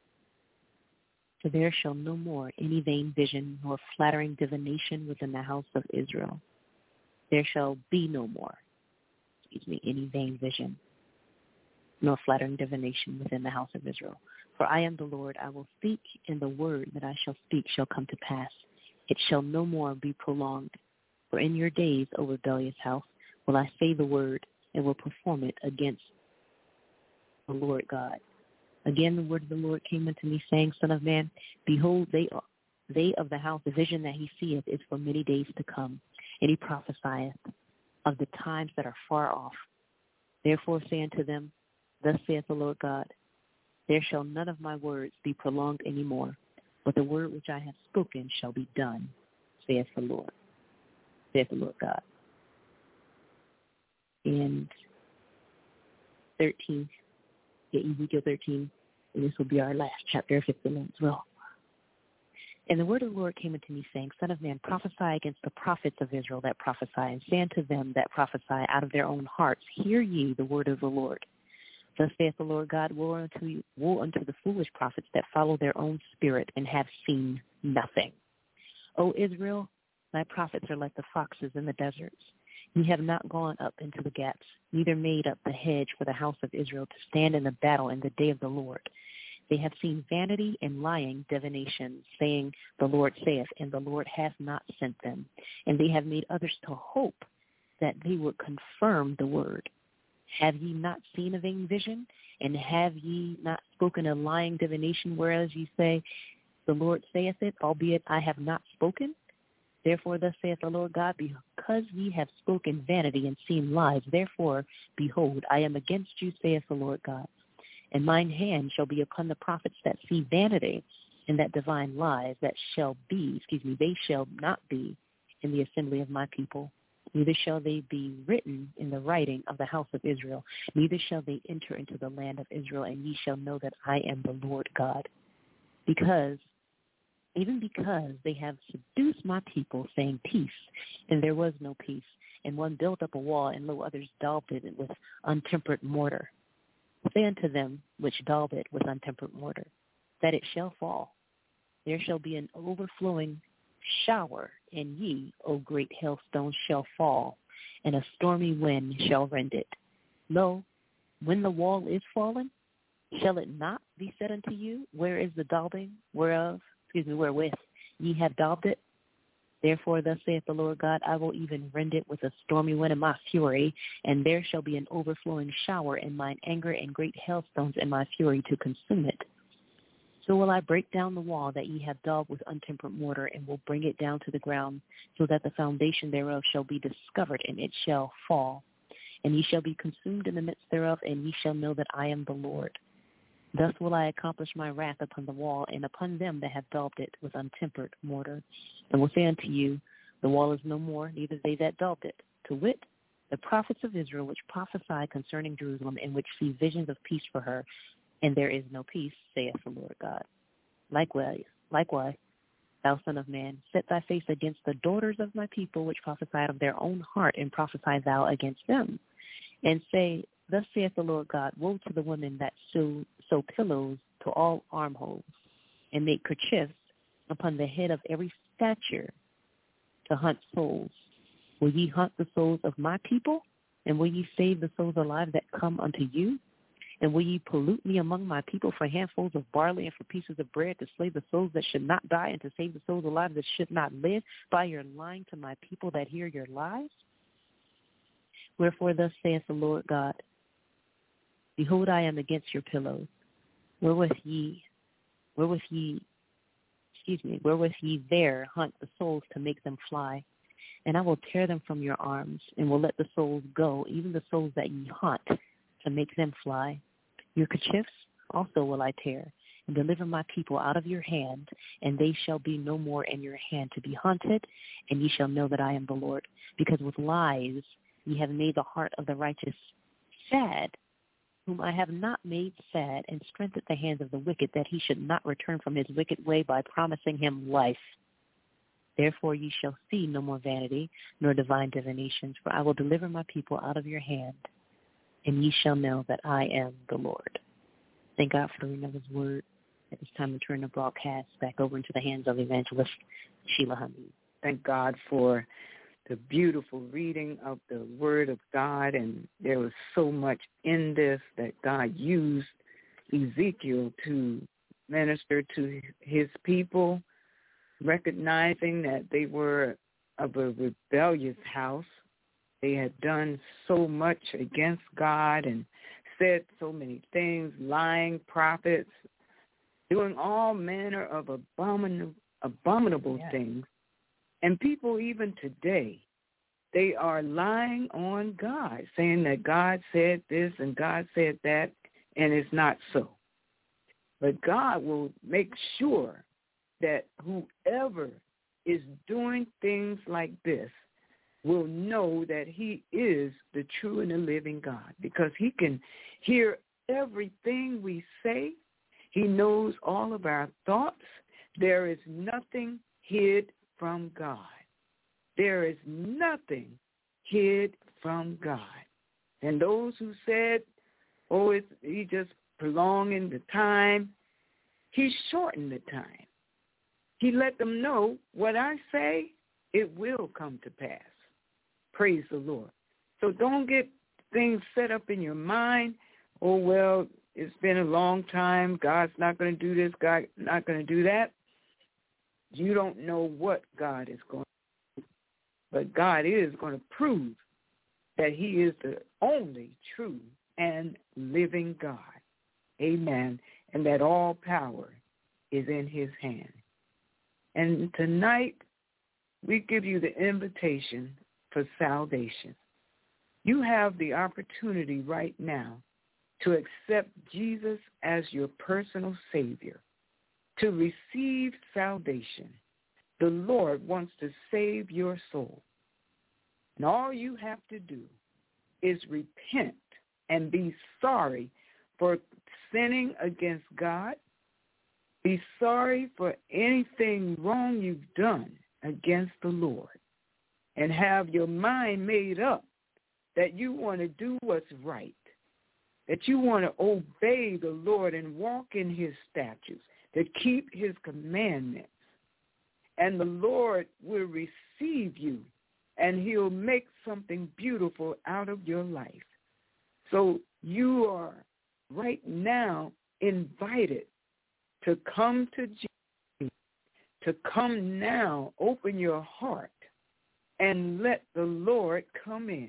For there shall no more any vain vision, nor flattering divination within the house of Israel. There shall be no more, excuse me, any vain vision, nor flattering divination within the house of Israel. For I am the Lord, I will speak, and the word that I shall speak shall come to pass. It shall no more be prolonged. For in your days, O rebellious house, will I say the word, and will perform it against the Lord God. Again the word of the Lord came unto me, saying, Son of man, behold, they are, they of the house, the vision that he seeth is for many days to come. And he prophesieth of the times that are far off. Therefore say unto them, Thus saith the Lord God, there shall none of my words be prolonged any more, but the word which I have spoken shall be done, saith the Lord, saith the Lord God. And thirteen, yeah, Ezekiel thirteen, and this will be our last chapter of fifteen as well. And the word of the Lord came unto me, saying, Son of man, prophesy against the prophets of Israel that prophesy, and say unto them that prophesy out of their own hearts, Hear ye the word of the Lord. Thus saith the Lord God, woe unto you, woe unto the foolish prophets that follow their own spirit and have seen nothing. O Israel, thy prophets are like the foxes in the deserts. Ye have not gone up into the gaps, neither made up the hedge for the house of Israel to stand in the battle in the day of the Lord. They have seen vanity and lying divination, saying, the Lord saith, and the Lord hath not sent them. And they have made others to hope that they would confirm the word. Have ye not seen a vain vision? And have ye not spoken a lying divination, whereas ye say, the Lord saith it, albeit I have not spoken? Therefore thus saith the Lord God, because ye have spoken vanity and seen lies, therefore, behold, I am against you, saith the Lord God. And mine hand shall be upon the prophets that see vanity and that divine lies, that shall be, excuse me, they shall not be in the assembly of my people. Neither shall they be written in the writing of the house of Israel. Neither shall they enter into the land of Israel, and ye shall know that I am the Lord God. Because, even because they have seduced my people, saying peace, and there was no peace. And one built up a wall, and lo, others daubed it with untempered mortar. Say unto them which daub it with untempered mortar, that it shall fall. There shall be an overflowing shower, and ye, O great hailstones, shall fall, and a stormy wind shall rend it. Lo, when the wall is fallen, shall it not be said unto you, where is the daubing, whereof, excuse me, wherewith ye have daubed it? Therefore, thus saith the Lord God, I will even rend it with a stormy wind in my fury, and there shall be an overflowing shower in mine anger, and great hailstones in my fury to consume it. So will I break down the wall that ye have daubed with untempered mortar, and will bring it down to the ground, so that the foundation thereof shall be discovered, and it shall fall. And ye shall be consumed in the midst thereof, and ye shall know that I am the Lord. Thus will I accomplish my wrath upon the wall, and upon them that have daubed it with untempered mortar. And will say unto you, the wall is no more, neither they that daubed it. To wit, the prophets of Israel, which prophesy concerning Jerusalem, and which see visions of peace for her, and there is no peace, saith the Lord God. Likewise, likewise, thou son of man, set thy face against the daughters of my people, which prophesy of their own heart, and prophesy thou against them, and say, thus saith the Lord God, woe to the women that sew, sew pillows to all armholes, and make kerchiefs upon the head of every stature to hunt souls. Will ye hunt the souls of my people? And will ye save the souls alive that come unto you? And will ye pollute me among my people for handfuls of barley and for pieces of bread, to slay the souls that should not die, and to save the souls alive that should not live, by your lying to my people that hear your lies? Wherefore thus saith the Lord God, behold, I am against your pillows, wherewith ye, wherewith ye, excuse me, wherewith ye there hunt the souls to make them fly. And I will tear them from your arms, and will let the souls go, even the souls that ye hunt, to make them fly. Your kerchiefs also will I tear, and deliver my people out of your hand, and they shall be no more in your hand to be hunted, and ye shall know that I am the Lord. Because with lies ye have made the heart of the righteous sad, whom I have not made sad, and strengthened the hands of the wicked, that he should not return from his wicked way by promising him life. Therefore ye shall see no more vanity, nor divine divinations, for I will deliver my people out of your hand, and ye shall know that I am the Lord. Thank God for the reading of his word. At this time, we turn the broadcast back over into the hands of Evangelist Sheila Hamid. Thank God for the beautiful reading of the word of God, and there was so much in this that God used Ezekiel to minister to his people, recognizing that they were of a rebellious house. They had done so much against God and said so many things, lying prophets, doing all manner of abominable, abominable yes. things. And people even today, they are lying on God, saying that God said this and God said that, and it's not so. But God will make sure that whoever is doing things like this will know that he is the true and the living God, because he can hear everything we say. He knows all of our thoughts. There is nothing hid from God. There is nothing hid from God. And those who said, oh, it's, he just prolonging the time, he shortened the time. He let them know, what I say, it will come to pass. Praise the Lord. So don't get things set up in your mind, oh, well, it's been a long time, God's not going to do this, God's not going to do that. You don't know what God is going to do, but God is going to prove that he is the only true and living God. Amen. And that all power is in his hand. And tonight, we give you the invitation for salvation. You have the opportunity right now to accept Jesus as your personal Savior, to receive salvation. The Lord wants to save your soul. And all you have to do is repent and be sorry for sinning against God. Be sorry for anything wrong you've done against the Lord, and have your mind made up that you want to do what's right, that you want to obey the Lord and walk in his statutes, to keep his commandments. And the Lord will receive you, and he'll make something beautiful out of your life. So you are right now invited to come to Jesus, to come now, open your heart, and let the Lord come in.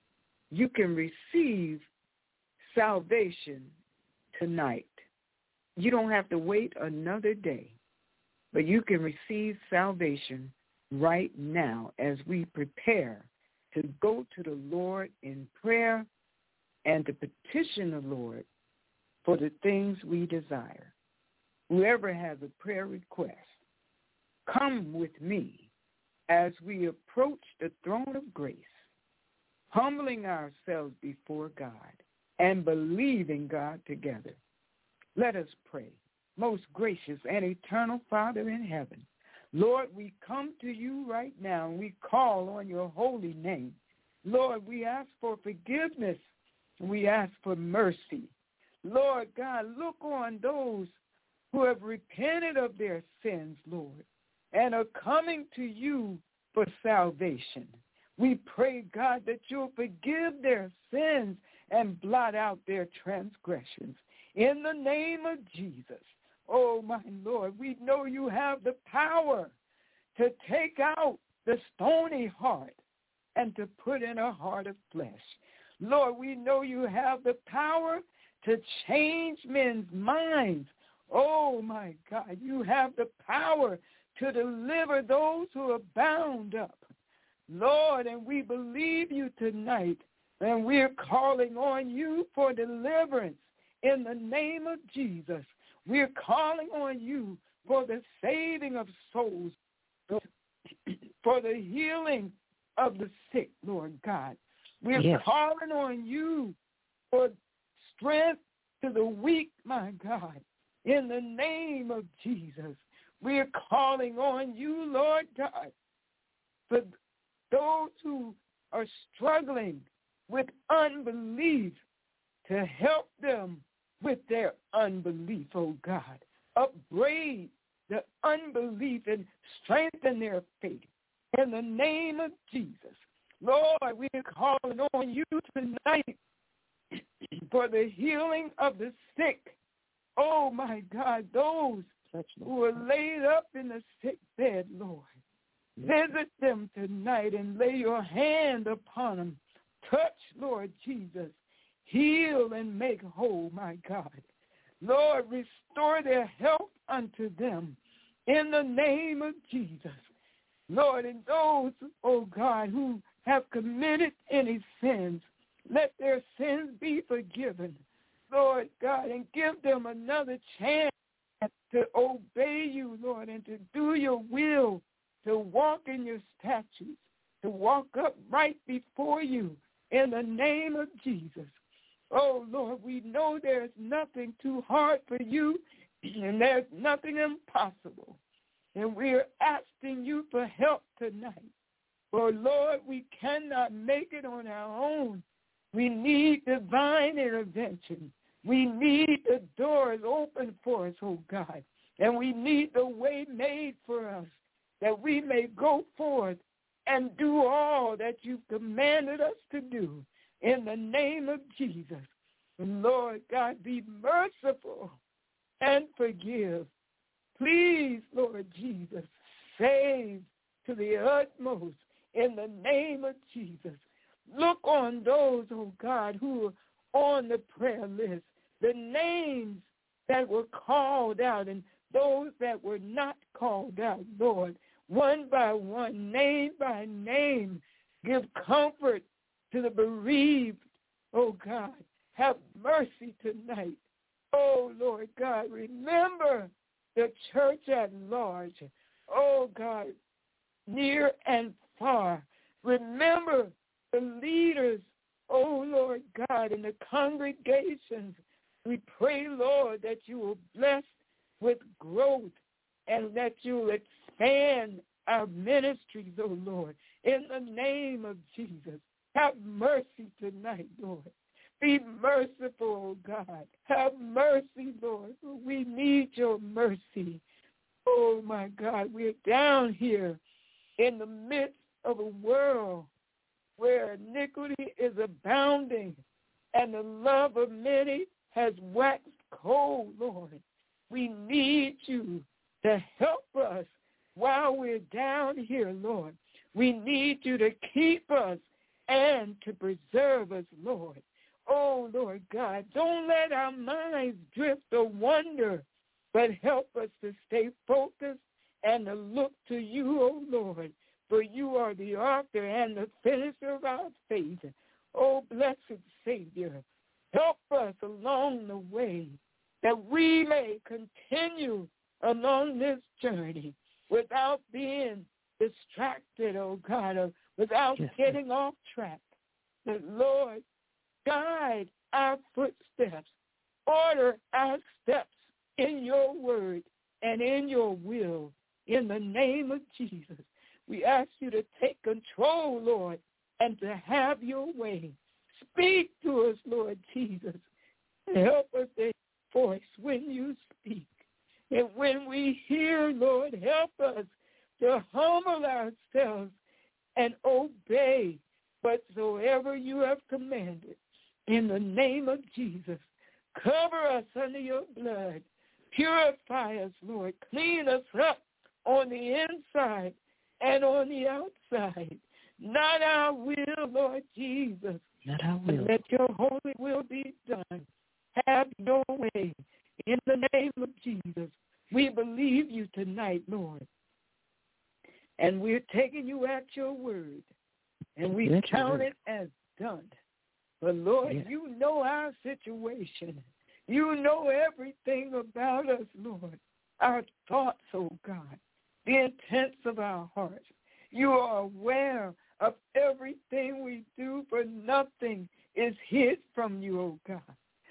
You can receive salvation tonight. You don't have to wait another day, but you can receive salvation right now as we prepare to go to the Lord in prayer and to petition the Lord for the things we desire. Whoever has a prayer request, come with me as we approach the throne of grace, humbling ourselves before God and believing God together. Let us pray. Most gracious and eternal Father in heaven, Lord, we come to you right now and we call on your holy name. Lord, we ask for forgiveness. We ask for mercy. Lord God, look on those who have repented of their sins, Lord, and are coming to you for salvation. We pray, God, that you'll forgive their sins and blot out their transgressions. In the name of Jesus, oh, my Lord, we know you have the power to take out the stony heart and to put in a heart of flesh. Lord, we know you have the power to change men's minds. Oh, my God, you have the power to deliver those who are bound up. Lord, and we believe you tonight, and we're calling on you for deliverance in the name of Jesus. We're calling on you for the saving of souls, for the healing of the sick, Lord God. We're yes. calling on you for strength to the weak, my God, in the name of Jesus. We're calling on you, Lord God, for those who are struggling with unbelief, to help them with their unbelief, oh God. Upbraid the unbelief and strengthen their faith. In the name of Jesus, Lord, we're calling on you tonight for the healing of the sick. Oh, my God, those who are laid up in the sick bed, Lord. Visit them tonight and lay your hand upon them. Touch, Lord Jesus. Heal and make whole, my God. Lord, restore their health unto them in the name of Jesus. Lord, and those, oh God, who have committed any sins, let their sins be forgiven, Lord God, and give them another chance to obey you, Lord, and to do your will, to walk in your statutes, to walk upright before you in the name of Jesus. Oh, Lord, we know there's nothing too hard for you, and there's nothing impossible. And we're asking you for help tonight. For, Lord, we cannot make it on our own. We need divine intervention. We need the doors open for us, oh God. And we need the way made for us, that we may go forth and do all that you've commanded us to do in the name of Jesus. And Lord God, be merciful and forgive. Please, Lord Jesus, save to the utmost in the name of Jesus. Look on those, oh God, who are on the prayer list, the names that were called out and those that were not called out, Lord, one by one, name by name. Give comfort to the bereaved, oh God. Have mercy tonight. Oh, Lord God, remember the church at large. Oh, God, near and far. Remember the leaders, oh, Lord God, in the congregations. We pray, Lord, that you will bless with growth and that you will expand our ministries, oh, Lord, in the name of Jesus. Have mercy tonight, Lord. Be merciful, oh God. Have mercy, Lord. We need your mercy. Oh, my God, we're down here in the midst of a world where iniquity is abounding and the love of many has waxed cold, Lord. We need you to help us while we're down here, Lord. We need you to keep us and to preserve us, Lord. Oh, Lord God, don't let our minds drift or wander, but help us to stay focused and to look to you, oh Lord, for you are the author and the finisher of our faith. Oh, blessed Savior, help us along the way that we may continue along this journey without being distracted, oh God, or without yes. getting off track. But Lord, guide our footsteps, order our steps in your word and in your will. In the name of Jesus, we ask you to take control, Lord, and to have your way. Speak to us, Lord Jesus, and help us to hear your voice when you speak. And when we hear, Lord, help us to humble ourselves and obey whatsoever you have commanded. In the name of Jesus, cover us under your blood. Purify us, Lord. Clean us up on the inside and on the outside. Not our will, Lord Jesus. Not our will. Let your holy will be done. Have your way. In the name of Jesus, we believe you tonight, Lord. And we're taking you at your word. And we That's count right. it as done. But, Lord, yeah. you know our situation. You know everything about us, Lord. Our thoughts, oh God. The intents of our hearts. You are aware of everything we do, for nothing is hid from you, oh God.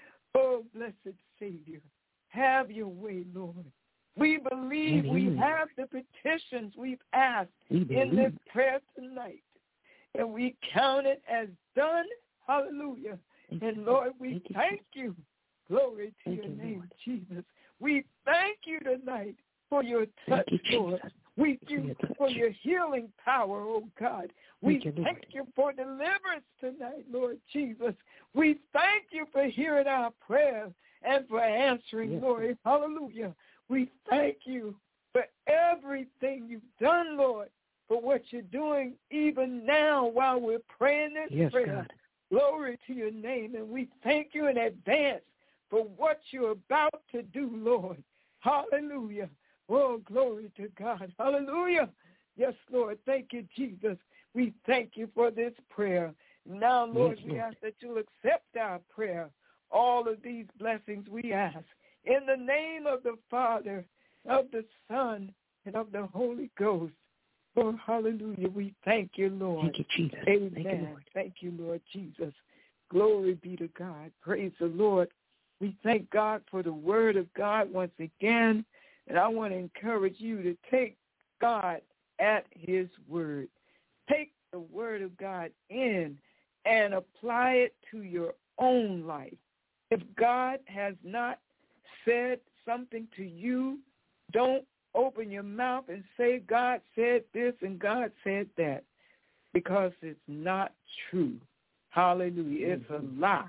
Oh, blessed Savior, have your way, Lord. We believe Amen. we have the petitions we've asked we in this prayer tonight, and we count it as done. Hallelujah. Thank and you. Lord, we thank you. thank you. Glory to thank your you, name, Lord. Jesus. We thank you tonight for your touch, thank you, Lord. Jesus. We thank thank you you for your healing power, oh God. We thank you, thank you for deliverance tonight, Lord Jesus. We thank you for hearing our prayers and for answering, yes. Lord. Hallelujah. We thank you for everything you've done, Lord, for what you're doing even now while we're praying this yes, prayer. God. Glory to your name, and we thank you in advance for what you're about to do, Lord. Hallelujah. Oh, glory to God. Hallelujah. Yes, Lord. Thank you, Jesus. We thank you for this prayer. Now, Lord, yes, we Lord. ask that you'll accept our prayer. All of these blessings we ask. In the name of the Father, of the Son, and of the Holy Ghost. Oh, hallelujah. We thank you, Lord. Thank you, Jesus. Amen. Thank you, Lord. Thank you, Lord Jesus. Glory be to God. Praise the Lord. We thank God for the word of God once again. And I want to encourage you to take God at his word. Take the word of God in and apply it to your own life. If God has not said something to you, don't open your mouth and say, God said this and God said that, because it's not true. Hallelujah. It's a lie.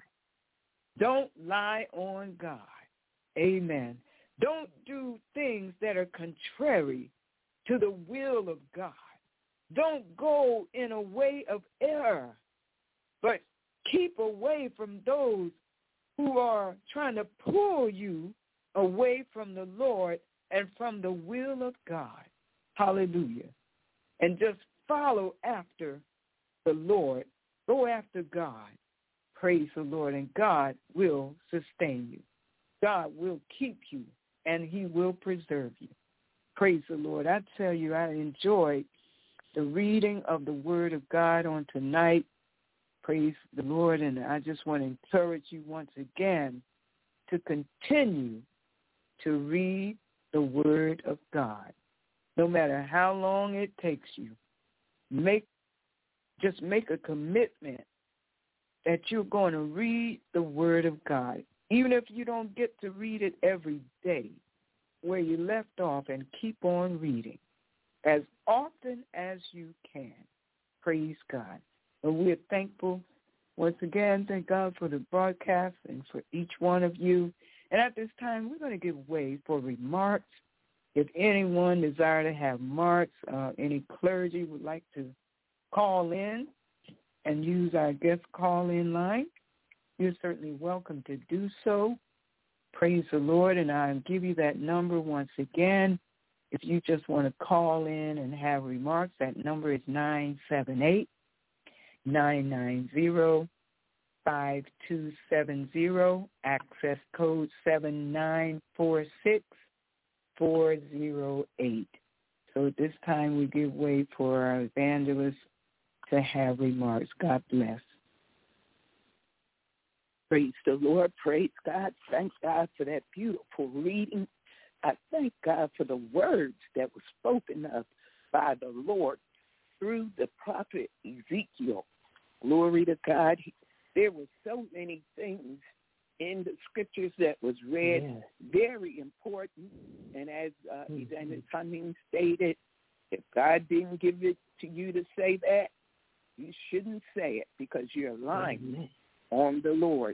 Don't lie on God. Amen. Don't do things that are contrary to the will of God. Don't go in a way of error, but keep away from those who are trying to pull you away from the Lord and from the will of God. Hallelujah. And just follow after the Lord. Go after God. Praise the Lord, and God will sustain you. God will keep you, and he will preserve you. Praise the Lord. I tell you, I enjoyed the reading of the word of God on tonight. Praise the Lord, and I just want to encourage you once again to continue to read the word of God. No matter how long it takes you, make just make a commitment that you're going to read the word of God, even if you don't get to read it every day, where you left off, and keep on reading as often as you can. Praise God. And we're thankful once again. Thank God for the broadcast and for each one of you. And at this time, we're going to give way for remarks. If anyone desire to have remarks, uh, any clergy would like to call in and use our guest call-in line, you're certainly welcome to do so. Praise the Lord, and I'll give you that number once again. If you just want to call in and have remarks, that number is nine seven eight, nine nine zero, five two seven zero, access code seven nine four six four zero eight. So at this time we give way for our evangelist to have remarks. God bless. Praise the Lord. Praise God. Thank God for that beautiful reading. I thank God for the words that were spoken of by the Lord through the prophet Ezekiel. Glory to God. There were so many things in the scriptures that was read, yes. Very important. And as uh, mm-hmm. Evangelist Hunting stated, if God didn't give it to you to say that, you shouldn't say it because you're lying mm-hmm. on the Lord.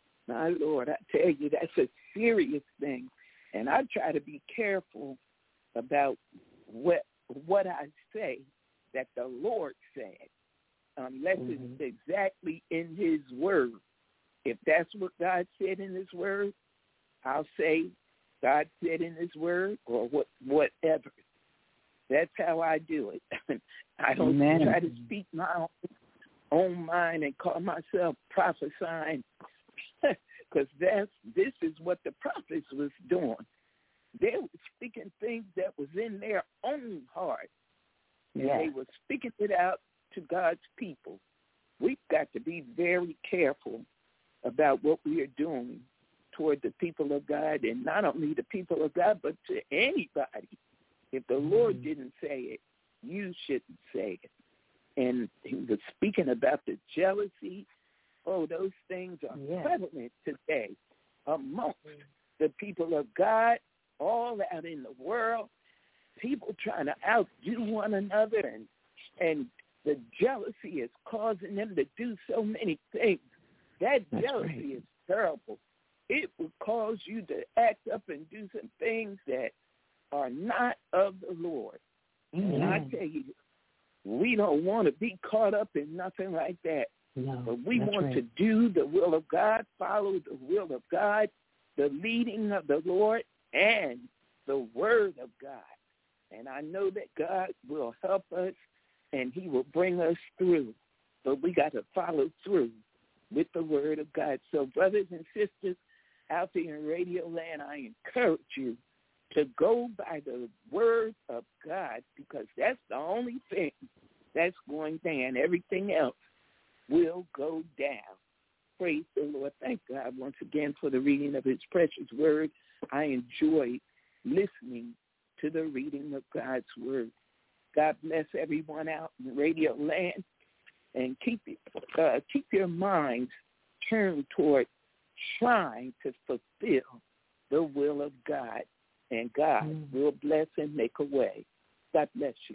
My Lord, I tell you, that's a serious thing. And I try to be careful about what what I say that the Lord said, unless mm-hmm. it's exactly in his word. If that's what God said in his word, I'll say God said in his word or what whatever. That's how I do it. I don't Amen. try to speak my own, own mind and call myself prophesying because that's this is what the prophets was doing. They were speaking things that was in their own heart. And yeah. they were speaking it out to God's people. We've got to be very careful about what we are doing toward the people of God, and not only the people of God, but to anybody. If the mm-hmm. Lord didn't say it, you shouldn't say it. And he was speaking about the jealousy. Oh, those things are yeah. prevalent today amongst the people of God, all out in the world. People trying to outdo one another, and and the jealousy is causing them to do so many things. That That's jealousy right. is terrible. It will cause you to act up and do some things that are not of the Lord. Mm-hmm. And I tell you, we don't want to be caught up in nothing like that. No, but we want right. to do the will of God, follow the will of God, the leading of the Lord, and the word of God. And I know that God will help us, and he will bring us through. But we got to follow through with the word of God. So brothers and sisters out there in Radio Land, I encourage you to go by the word of God, because that's the only thing that's going down. Everything else will go down. Praise the Lord. Thank God once again for the reading of his precious word. I enjoyed listening to the reading of God's word. God bless everyone out in Radio Land, and keep uh, keep your minds turned toward trying to fulfill the will of God, and God mm. will bless and make a way. God bless you.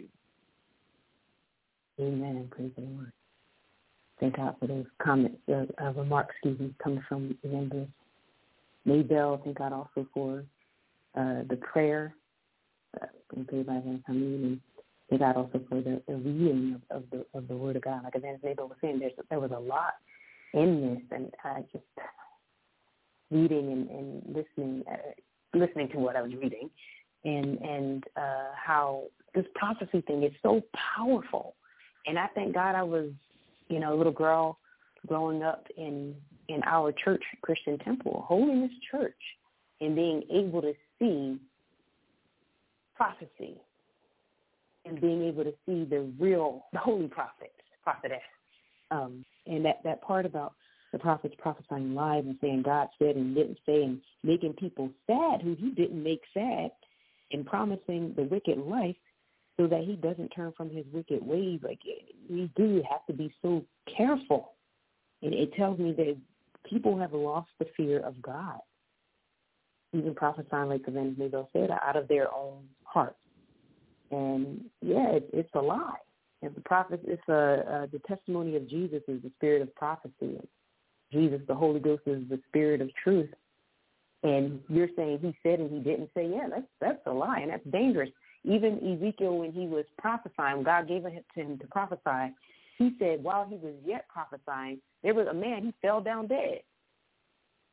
Amen. Praise the Lord. Thank God for those comments, uh, uh, remarks, excuse me, coming from Evangelist Maybell. Thank God also for uh, the prayer uh, prayed by Evangelist Hameen, and thank God also for the, the reading of, of the of the Word of God. Like Evangelist Maybell was saying, there's, there was a lot in this, and I just reading and, and listening, uh, listening to what I was reading, and and uh, how this prophecy thing is so powerful. And I thank God I was, you know, a little girl growing up in, in our church, Christian Temple, Holiness Church, and being able to see prophecy and being able to see the real, the holy prophets, prophetess. Um, and that, that part about the prophets prophesying lies and saying God said and didn't say, and making people sad who he didn't make sad, and promising the wicked life so that he doesn't turn from his wicked ways. Like, we do have to be so careful. And it tells me that people have lost the fear of God, even prophesying, like Evangelist Maybell said, out of their own heart. And, yeah, it, it's a lie. And the prophet, it's a, uh, the testimony of Jesus is the spirit of prophecy. Jesus, the Holy Ghost, is the spirit of truth. And you're saying he said and he didn't say, yeah, that's, that's a lie, and that's dangerous. Even Ezekiel, when he was prophesying, God gave it to him to prophesy. He said while he was yet prophesying, there was a man, he fell down dead.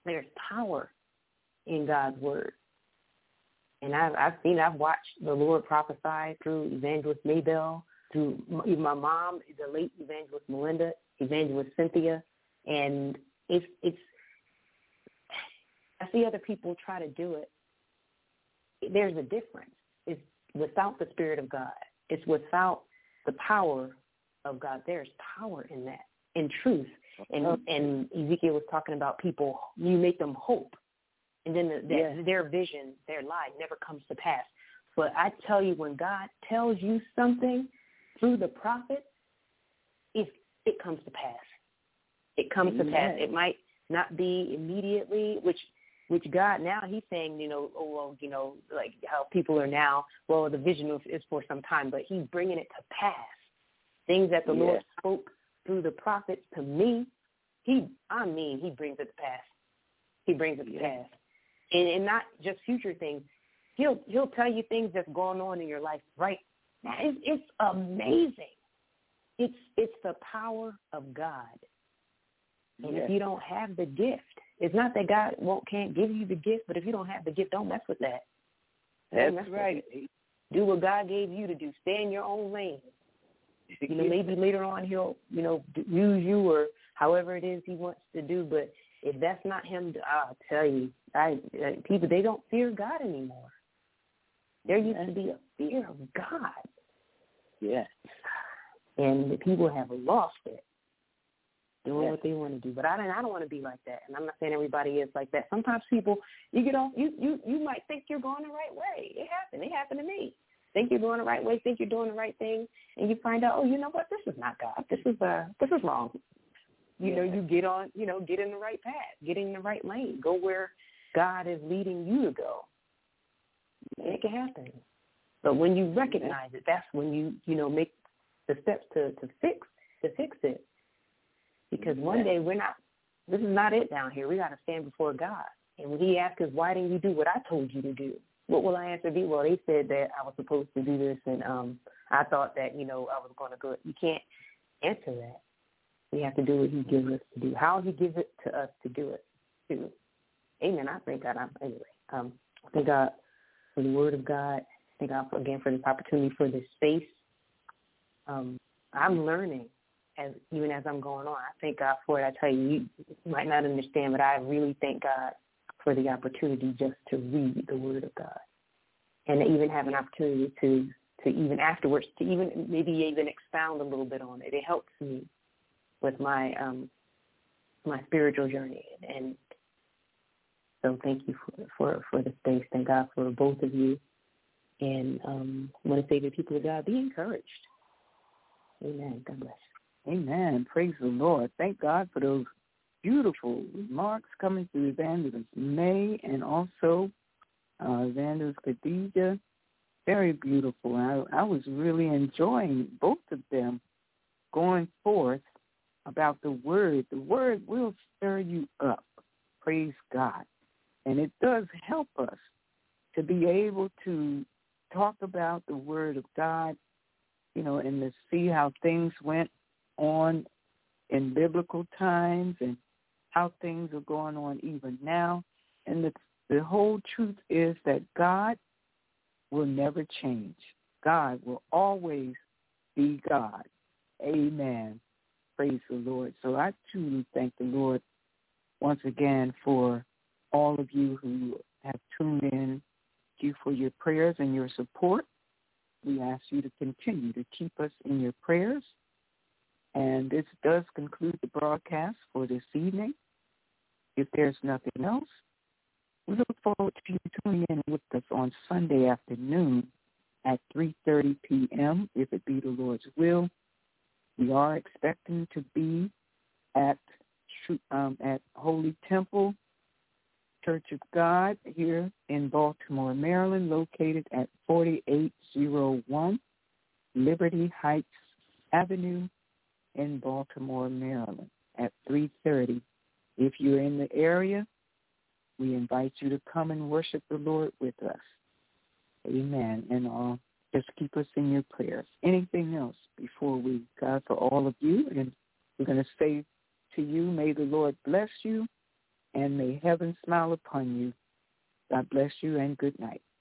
there's power in God's word. And I've, I've seen, I've watched the Lord prophesy through Evangelist Maybell, through even my mom, the late Evangelist Melinda, Evangelist Cynthia, and it's, it's, I see other people try to do it. There's a difference. It's without the Spirit of God. It's without the power of God. There's power in that, in truth. And and Ezekiel was talking about people, you make them hope. And then the, the, yeah. their vision, their lie never comes to pass. But I tell you, when God tells you something through the prophet, it, it comes to pass. It comes Amen. to pass. It might not be immediately, which which God now he's saying, you know, oh, well, you know, like how people are now, well, the vision is for some time, but he's bringing it to pass. Things that the yeah. Lord spoke through the prophets to me, he, I mean, he brings it to pass. He brings it to yeah. pass. And, and not just future things. He'll he'll tell you things that's going on in your life right now. It's, it's amazing. It's it's the power of God. And yeah. if you don't have the gift, it's not that God won't can't give you the gift, but if you don't have the gift, don't mess with that. That's mess right. With do what God gave you to do. Stay in your own lane. You know, maybe later on he'll, you know, use you or however it is he wants to do. But if that's not him, I'll tell you, I, I, people, they don't fear God anymore. There used to be a fear of God. Yes. And the people have lost it, doing yes. what they want to do. But I don't, I don't want to be like that. And I'm not saying everybody is like that. Sometimes people, you get off, you, you, you might think you're going the right way. It happened. It happened to me. Think you're going the right way, think you're doing the right thing, and you find out, oh, you know what, this is not God. This is uh, this is wrong. You yeah. know, you get on, you know, get in the right path, get in the right lane, go where God is leading you to go. It can happen. But when you recognize it, that's when you, you know, make the steps to, to fix to fix it. Because one yeah. day we're not, this is not it down here. We got to stand before God. And when he asks us, why didn't you do what I told you to do? What will I answer be? Well, they said that I was supposed to do this, and um, I thought that, you know, I was going to go. You can't answer that. We have to do what he gives us to do. How he gives it to us to do it, too. Amen. I thank God. I'm, anyway, um, I thank God for the word of God. Thank God, for, again, for this opportunity, for this space. Um, I'm learning, as even as I'm going on. I thank God for it. I tell you, you might not understand, but I really thank God for the opportunity just to read the word of God and to even have an opportunity to, to even afterwards, to even maybe even expound a little bit on it. It helps me with my um, my spiritual journey. And so thank you for, for, for the space. Thank God for both of you. And um, I want to say to the people of God, be encouraged. Amen. God bless. Amen. Praise the Lord. Thank God for those beautiful remarks coming through Evangelist May and also uh, Evangelist Khadijah. Very beautiful. I, I was really enjoying both of them going forth about the word. The word will stir you up. Praise God. And it does help us to be able to talk about the word of God, you know, and to see how things went on in biblical times and how things are going on even now. And the, the whole truth is that God will never change. God will always be God. Amen. Praise the Lord. So I truly thank the Lord once again for all of you who have tuned in. Thank you for your prayers and your support. We ask you to continue to keep us in your prayers. And this does conclude the broadcast for this evening. If there's nothing else, we look forward to you tuning in with us on Sunday afternoon at three thirty p.m., if it be the Lord's will. We are expecting to be at um, at Holy Temple Church of God here in Baltimore, Maryland, located at forty-eight oh one Liberty Heights Avenue in Baltimore, Maryland, at three thirty. If you're in the area, we invite you to come and worship the Lord with us. Amen. And uh, just keep us in your prayers. Anything else before we, God, for all of you? And we're going to say to you, may the Lord bless you and may heaven smile upon you. God bless you and good night.